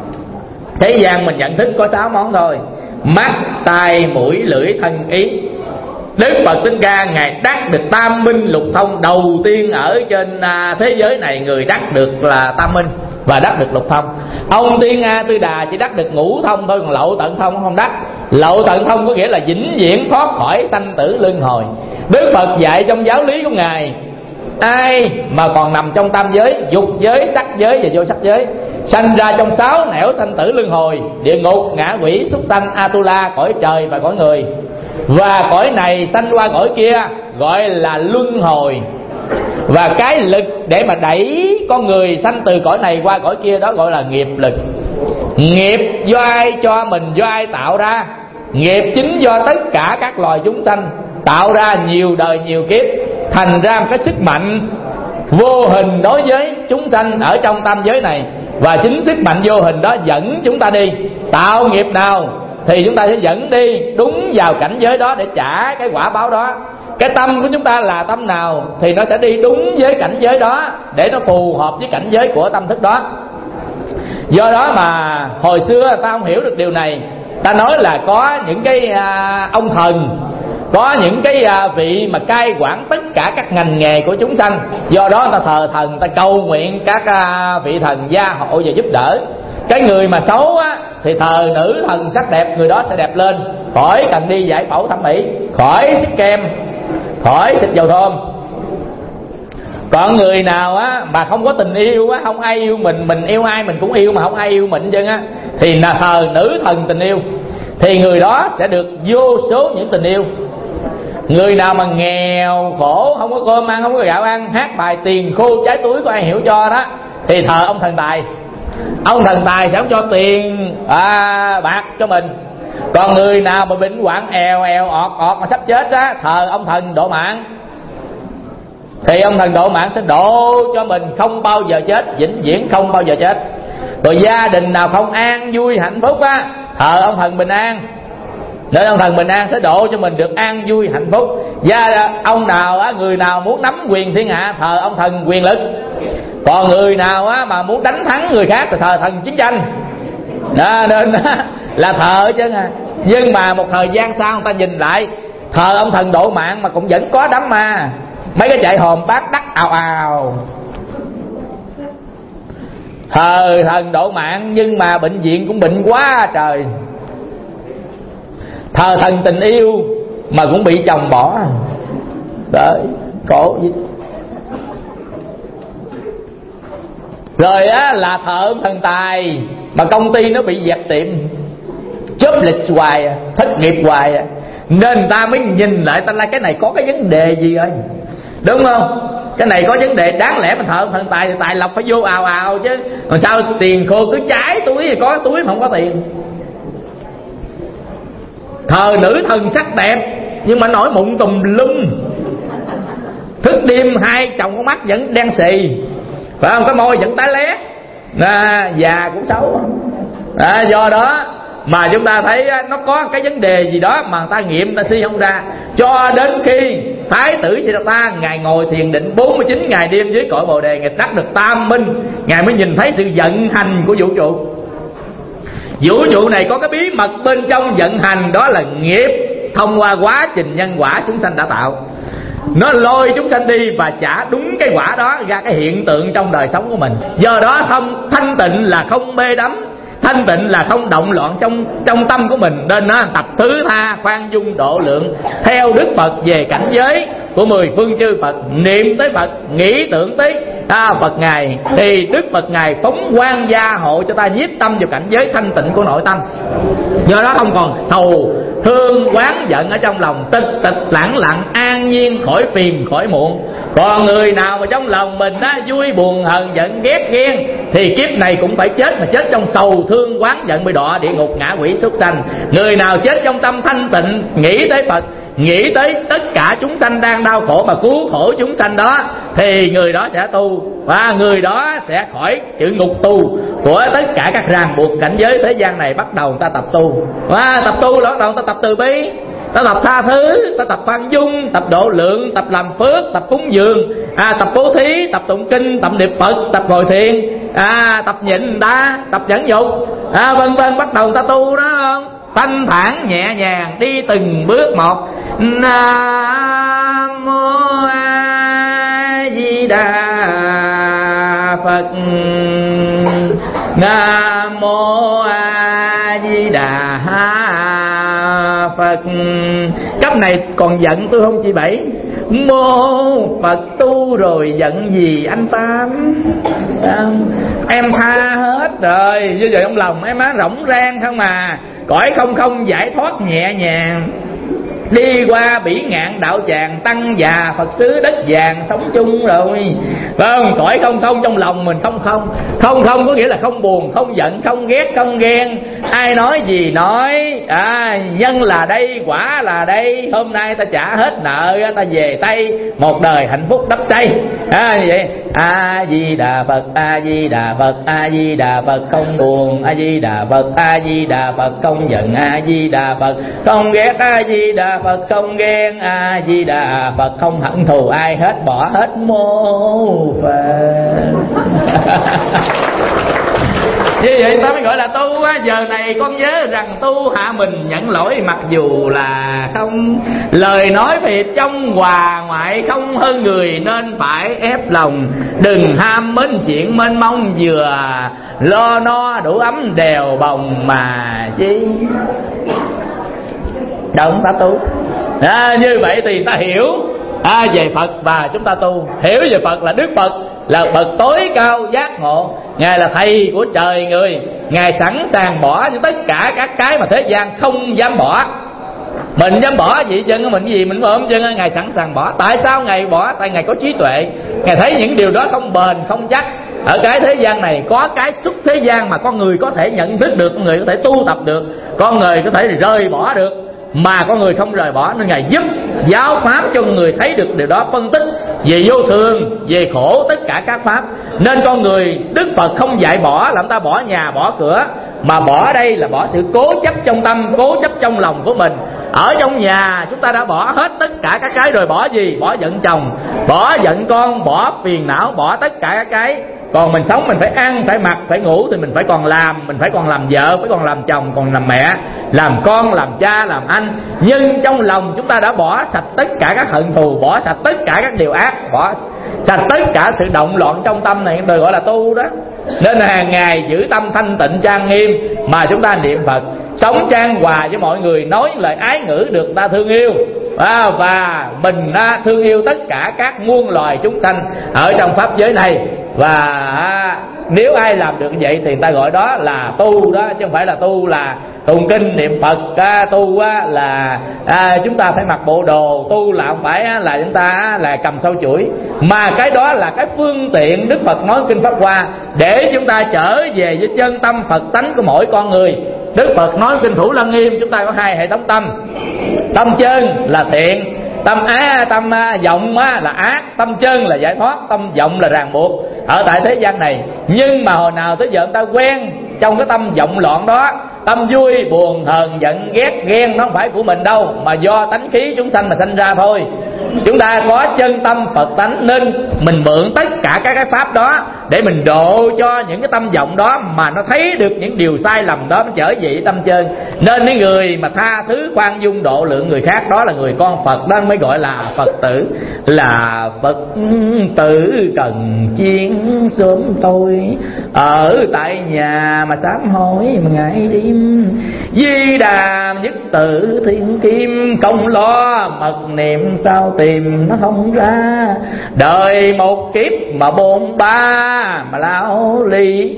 Thế gian mình nhận thức có sáu món thôi: mắt, tai, mũi, lưỡi, thân, ý. Đức Phật Thích Ca ngài đắc được tam minh lục thông đầu tiên ở trên thế giới này. Người đắc được là tam minh và đắc được lục thông. Ông Tiên A Tư Đà chỉ đắc được ngũ thông thôi, còn lậu tận thông không đắc. Lậu tận thông có nghĩa là vĩnh viễn thoát khỏi sanh tử luân hồi. Đức Phật dạy trong giáo lý của ngài, ai mà còn nằm trong tam giới, dục giới, sắc giới và vô sắc giới, sanh ra trong sáu nẻo sanh tử luân hồi: địa ngục, ngạ quỷ, súc sanh, Atula, cõi trời và cõi người. Và cõi này sanh qua cõi kia gọi là luân hồi. Và cái lực để mà đẩy con người sanh từ cõi này qua cõi kia đó gọi là nghiệp lực. Nghiệp do ai cho mình, do ai tạo ra? Nghiệp chính do tất cả các loài chúng sanh tạo ra nhiều đời nhiều kiếp, thành ra một cái sức mạnh vô hình đối với chúng sanh ở trong tam giới này. Và chính sức mạnh vô hình đó dẫn chúng ta đi. Tạo nghiệp nào thì chúng ta sẽ dẫn đi đúng vào cảnh giới đó để trả cái quả báo đó. Cái tâm của chúng ta là tâm nào thì nó sẽ đi đúng với cảnh giới đó, để nó phù hợp với cảnh giới của tâm thức đó. Do đó mà hồi xưa ta không hiểu được điều này. Ta nói là có những cái à, ông thần, có những cái à, vị mà cai quản tất cả các ngành nghề của chúng sanh. Do đó ta thờ thần, ta cầu nguyện các à, vị thần gia hộ và giúp đỡ. Cái người mà xấu á, thì thờ nữ thần sắc đẹp, người đó sẽ đẹp lên, khỏi cần đi giải phẫu thẩm mỹ, khỏi xịt kem, khỏi xịt dầu thơm. Còn người nào á mà không có tình yêu á, không ai yêu mình, mình yêu ai mình cũng yêu mà không ai yêu mình chứ á, thì là thờ nữ thần tình yêu, thì người đó sẽ được vô số những tình yêu. Người nào mà nghèo khổ, không có cơm ăn, không có gạo ăn, hát bài tiền khô trái túi có ai hiểu cho đó, thì thờ ông thần tài. Ông thần tài sẽ không cho tiền à, bạc cho mình. Còn người nào mà bệnh hoạn èo èo ọt ọt mà sắp chết á, thờ ông thần độ mạng, thì ông thần độ mạng sẽ độ cho mình không bao giờ chết, vĩnh viễn không bao giờ chết. Rồi gia đình nào không an vui hạnh phúc á, thờ ông thần bình an, để ông thần bình an sẽ độ cho mình được an vui hạnh phúc. Gia ông nào á, người nào muốn nắm quyền thiên hạ, thờ ông thần quyền lực. Còn người nào á mà muốn đánh thắng người khác thì thờ thần chiến tranh đó, nên là thờ chứ. Nhưng mà một thời gian sau người ta nhìn lại, thờ ông thần độ mạng mà cũng vẫn có đám ma, mấy cái chạy hòm bát đắc ào ào. Thờ thần độ mạng nhưng mà bệnh viện cũng bệnh quá trời. Thờ thần tình yêu mà cũng bị chồng bỏ. Đấy, khổ gì. Rồi á là thờ ông thần tài mà công ty nó bị dẹp tiệm, chớp lịch hoài, thất nghiệp hoài, nên người ta mới nhìn lại, ta là cái này có cái vấn đề gì rồi, đúng không? Cái này có vấn đề, đáng lẽ mình thờ ông thần tài thì tài lộc phải vô ào ào chứ, còn sao tiền khô cứ trái túi thì có túi mà không có tiền. Thờ nữ thần sắc đẹp nhưng mà nổi mụn tùm lum, thức đêm hai chồng con mắt vẫn đen xì, phải không? Cái môi vẫn tái lét, à, già cũng xấu. À, do đó mà chúng ta thấy nó có cái vấn đề gì đó mà người ta nghiệm, người ta suy không ra. Cho đến khi Thái tử Siddhartha ngài ngồi thiền định bốn mươi chín ngày đêm dưới cội Bồ Đề, ngài đắc được tam minh, ngài mới nhìn thấy sự vận hành của vũ trụ. Vũ trụ này có cái bí mật bên trong vận hành, đó là nghiệp thông qua quá trình nhân quả chúng sanh đã tạo. Nó lôi chúng sanh đi và trả đúng cái quả đó ra cái hiện tượng trong đời sống của mình. Do đó không thanh tịnh là không mê đắm, Thanh tịnh là không động loạn trong trong tâm của mình, nên nó tập thứ tha, khoan dung, độ lượng theo Đức Phật về cảnh giới của mười phương chư Phật. Niệm tới Phật, nghĩ tưởng tới à, Phật Ngài, thì Đức Phật Ngài phóng quang gia hộ cho ta nhiếp tâm vào cảnh giới thanh tịnh của nội tâm. Do đó không còn thù thương oán giận ở trong lòng, tịch tịch lẳng lặng, an nhiên, khỏi phiền khỏi muộn. Còn người nào mà trong lòng mình á vui buồn hờn giận ghét ghen thì kiếp này cũng phải chết, mà chết trong sầu thương oán giận, bị đọa địa ngục, ngạ quỷ, súc sanh. Người nào chết trong tâm thanh tịnh, nghĩ tới Phật, nghĩ tới tất cả chúng sanh đang đau khổ mà cứu khổ chúng sanh đó, thì người đó sẽ tu, và người đó sẽ khỏi chữ ngục tù của tất cả các ràng buộc cảnh giới thế gian này. Bắt đầu ta tập tu, và tập tu là bắt đầu ta tập từ bi, ta tập tha thứ, ta tập khoan dung, tập độ lượng, tập làm phước, tập cúng dường, à, tập bố thí, tập tụng kinh, tập niệm Phật, tập ngồi thiền, à, tập nhịn ta, tập nhẫn nhục, à, vân vân. Bắt đầu ta tu đó không? Thanh thản nhẹ nhàng đi từng bước một. Nam mô A Di Đà Phật, Nam mô A Di Đà Phật. Cấp này còn giận tôi không chị Bảy? Mô Phật tu rồi giận gì anh Tám? Em tha hết rồi, bây giờ trong lòng em á rỗng rang không à. Cõi không không giải thoát nhẹ nhàng, đi qua bỉ ngạn đạo tràng, tăng già Phật xứ đất vàng sống chung rồi. Không, cõi không không trong lòng mình không không. Không không có nghĩa là không buồn, không giận, không ghét, không ghen. Ai nói gì nói, à, nhân là đây, quả là đây. Hôm nay ta trả hết nợ, ta về Tây, một đời hạnh phúc đắp xây. À, như vậy. A Di Đà Phật, A Di Đà Phật, A Di Đà Phật không buồn, A Di Đà Phật, A Di Đà Phật không giận, A Di Đà Phật không ghét, A Di Đà Phật không ghen, A Di Đà Phật không hận thù ai hết, bỏ hết. Mô Phật. Như vậy ta mới gọi là tu á. Giờ này con nhớ rằng tu hạ mình nhận lỗi, mặc dù là không lời nói việc trong hòa ngoại, không hơn người nên phải ép lòng. Đừng ham mến chuyện mênh mông, vừa lo no đủ ấm đèo bồng mà chi. Động ta tu à, như vậy thì ta hiểu à, về Phật và chúng ta tu. Hiểu về Phật là Đức Phật là bậc tối cao giác ngộ, Ngài là thầy của trời người. Ngài sẵn sàng bỏ những tất cả các cái mà thế gian không dám bỏ. Mình dám bỏ gì chân mình gì mình ôm chân, Ngài sẵn sàng bỏ. Tại sao Ngài bỏ? Tại Ngài có trí tuệ. Ngài thấy những điều đó không bền, không chắc. Ở cái thế gian này có cái xuất thế gian mà con người có thể nhận thức được, con người có thể tu tập được, con người có thể rời bỏ được, mà con người không rời bỏ. Nên Ngài giúp giáo pháp cho người thấy được điều đó, phân tích về vô thường, về khổ, tất cả các pháp. Nên con người Đức Phật không dạy bỏ làm ta bỏ nhà bỏ cửa, mà bỏ đây là bỏ sự cố chấp trong tâm, cố chấp trong lòng của mình. Ở trong nhà chúng ta đã bỏ hết tất cả các cái rồi, bỏ gì? Bỏ giận chồng, bỏ giận con, bỏ phiền não, bỏ tất cả các cái. Còn mình sống mình phải ăn, phải mặc, phải ngủ thì mình phải còn làm. Mình phải còn làm vợ, phải còn làm chồng, còn làm mẹ, làm con, làm cha, làm anh. Nhưng trong lòng chúng ta đã bỏ sạch tất cả các hận thù, bỏ sạch tất cả các điều ác, bỏ sạch tất cả sự động loạn trong tâm này, tôi gọi là tu đó. Nên là hàng ngày giữ tâm thanh tịnh trang nghiêm mà chúng ta niệm Phật, sống chan hòa với mọi người, nói lời ái ngữ được ta thương yêu. À, và mình à, thương yêu tất cả các muôn loài chúng sanh ở trong pháp giới này. Và à, nếu ai làm được vậy thì người ta gọi đó là tu đó, chứ không phải là tu là tụng kinh niệm Phật. À, tu á, là à, chúng ta phải mặc bộ đồ, tu là không phải á, là chúng ta á, là cầm sâu chuỗi, mà cái đó là cái phương tiện Đức Phật nói kinh Pháp Hoa để chúng ta trở về với chân tâm Phật tánh của mỗi con người. Đức Phật nói kinh Thủ Lăng Nghiêm chúng ta có hai hệ thống tâm. Tâm chân là thiện, tâm á, tâm vọng á, là ác. Tâm chân là giải thoát, tâm vọng là ràng buộc ở tại thế gian này. Nhưng mà hồi nào tới giờ người ta quen trong cái tâm vọng loạn đó, tâm vui, buồn, hờn, giận, ghét, ghen, nó không phải của mình đâu, mà do tánh khí chúng sanh mà sanh ra thôi. Chúng ta có chân tâm Phật tánh nên mình mượn tất cả các cái pháp đó để mình độ cho những cái tâm vọng đó, mà nó thấy được những điều sai lầm đó, nó trở về tâm chân. Nên mấy người mà tha thứ khoan dung độ lượng người khác, đó là người con Phật, đó mới gọi là Phật tử. Là Phật tử cần chiên sớm tôi, ở tại nhà mà sám hối mà ngày đêm. Di đà nhất tự thiên kim, không lo mật niệm sao tìm nó không ra. Đời một kiếp mà bôn ba mà lao ly,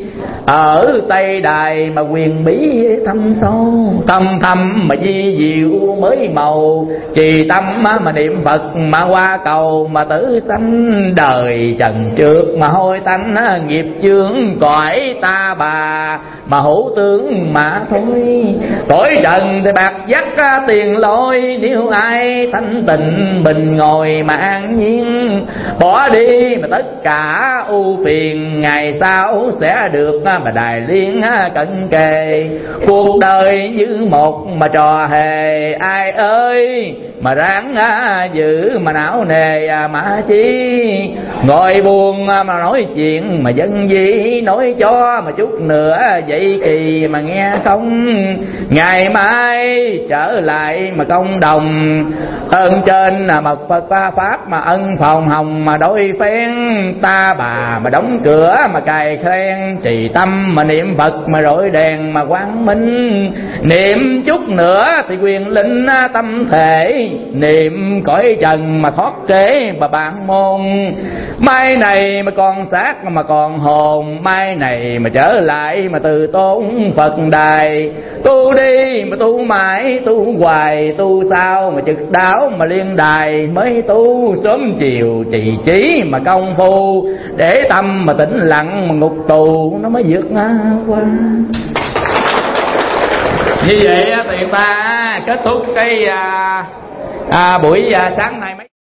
ở Tây Đài mà quyền bí thâm sâu. Thâm thâm mà di diệu mới màu, trì tâm mà niệm Phật mà qua cầu mà tử sanh. Đời trần trượt mà hôi tanh, nghiệp chướng cõi ta bà mà hữu tướng mà thôi. Cõi trần thì bạc dắt tiền lôi, nếu ai thanh tịnh bình ngồi mà an nhiên. Bỏ đi mà tất cả ưu phiền, ngày sau sẽ được mà đài liên cận kề. Cuộc đời như một mà trò hề, ai ơi mà ráng giữ mà não nề mà chi. Ngồi buồn mà nói chuyện mà dân dĩ, nói cho mà chút nữa vậy kỳ mà nghe không. Ngày mai trở lại mà công đồng, ơn trên mà Phật Pháp mà ân phòng hồng mà đôi phen. Ta bà mà đóng cửa mà cài khen, trì tâm mà niệm Phật mà rọi đèn mà quang minh. Niệm chút nữa thì quyền linh tâm thể, niệm cõi trần mà thoát kế mà bản môn. Mai này mà còn xác mà còn hồn, mai này mà trở lại mà từ tôn Phật đài. Tu đi mà tu mãi tu hoài, tu sao mà trực đáo mà liên đài. Mới tu sớm chiều trì trí mà công phu, để tâm mà tĩnh lặng mà ngục tù nó mới vượt qua. Như vậy thì ta kết thúc cái à, à, buổi à, sáng nay.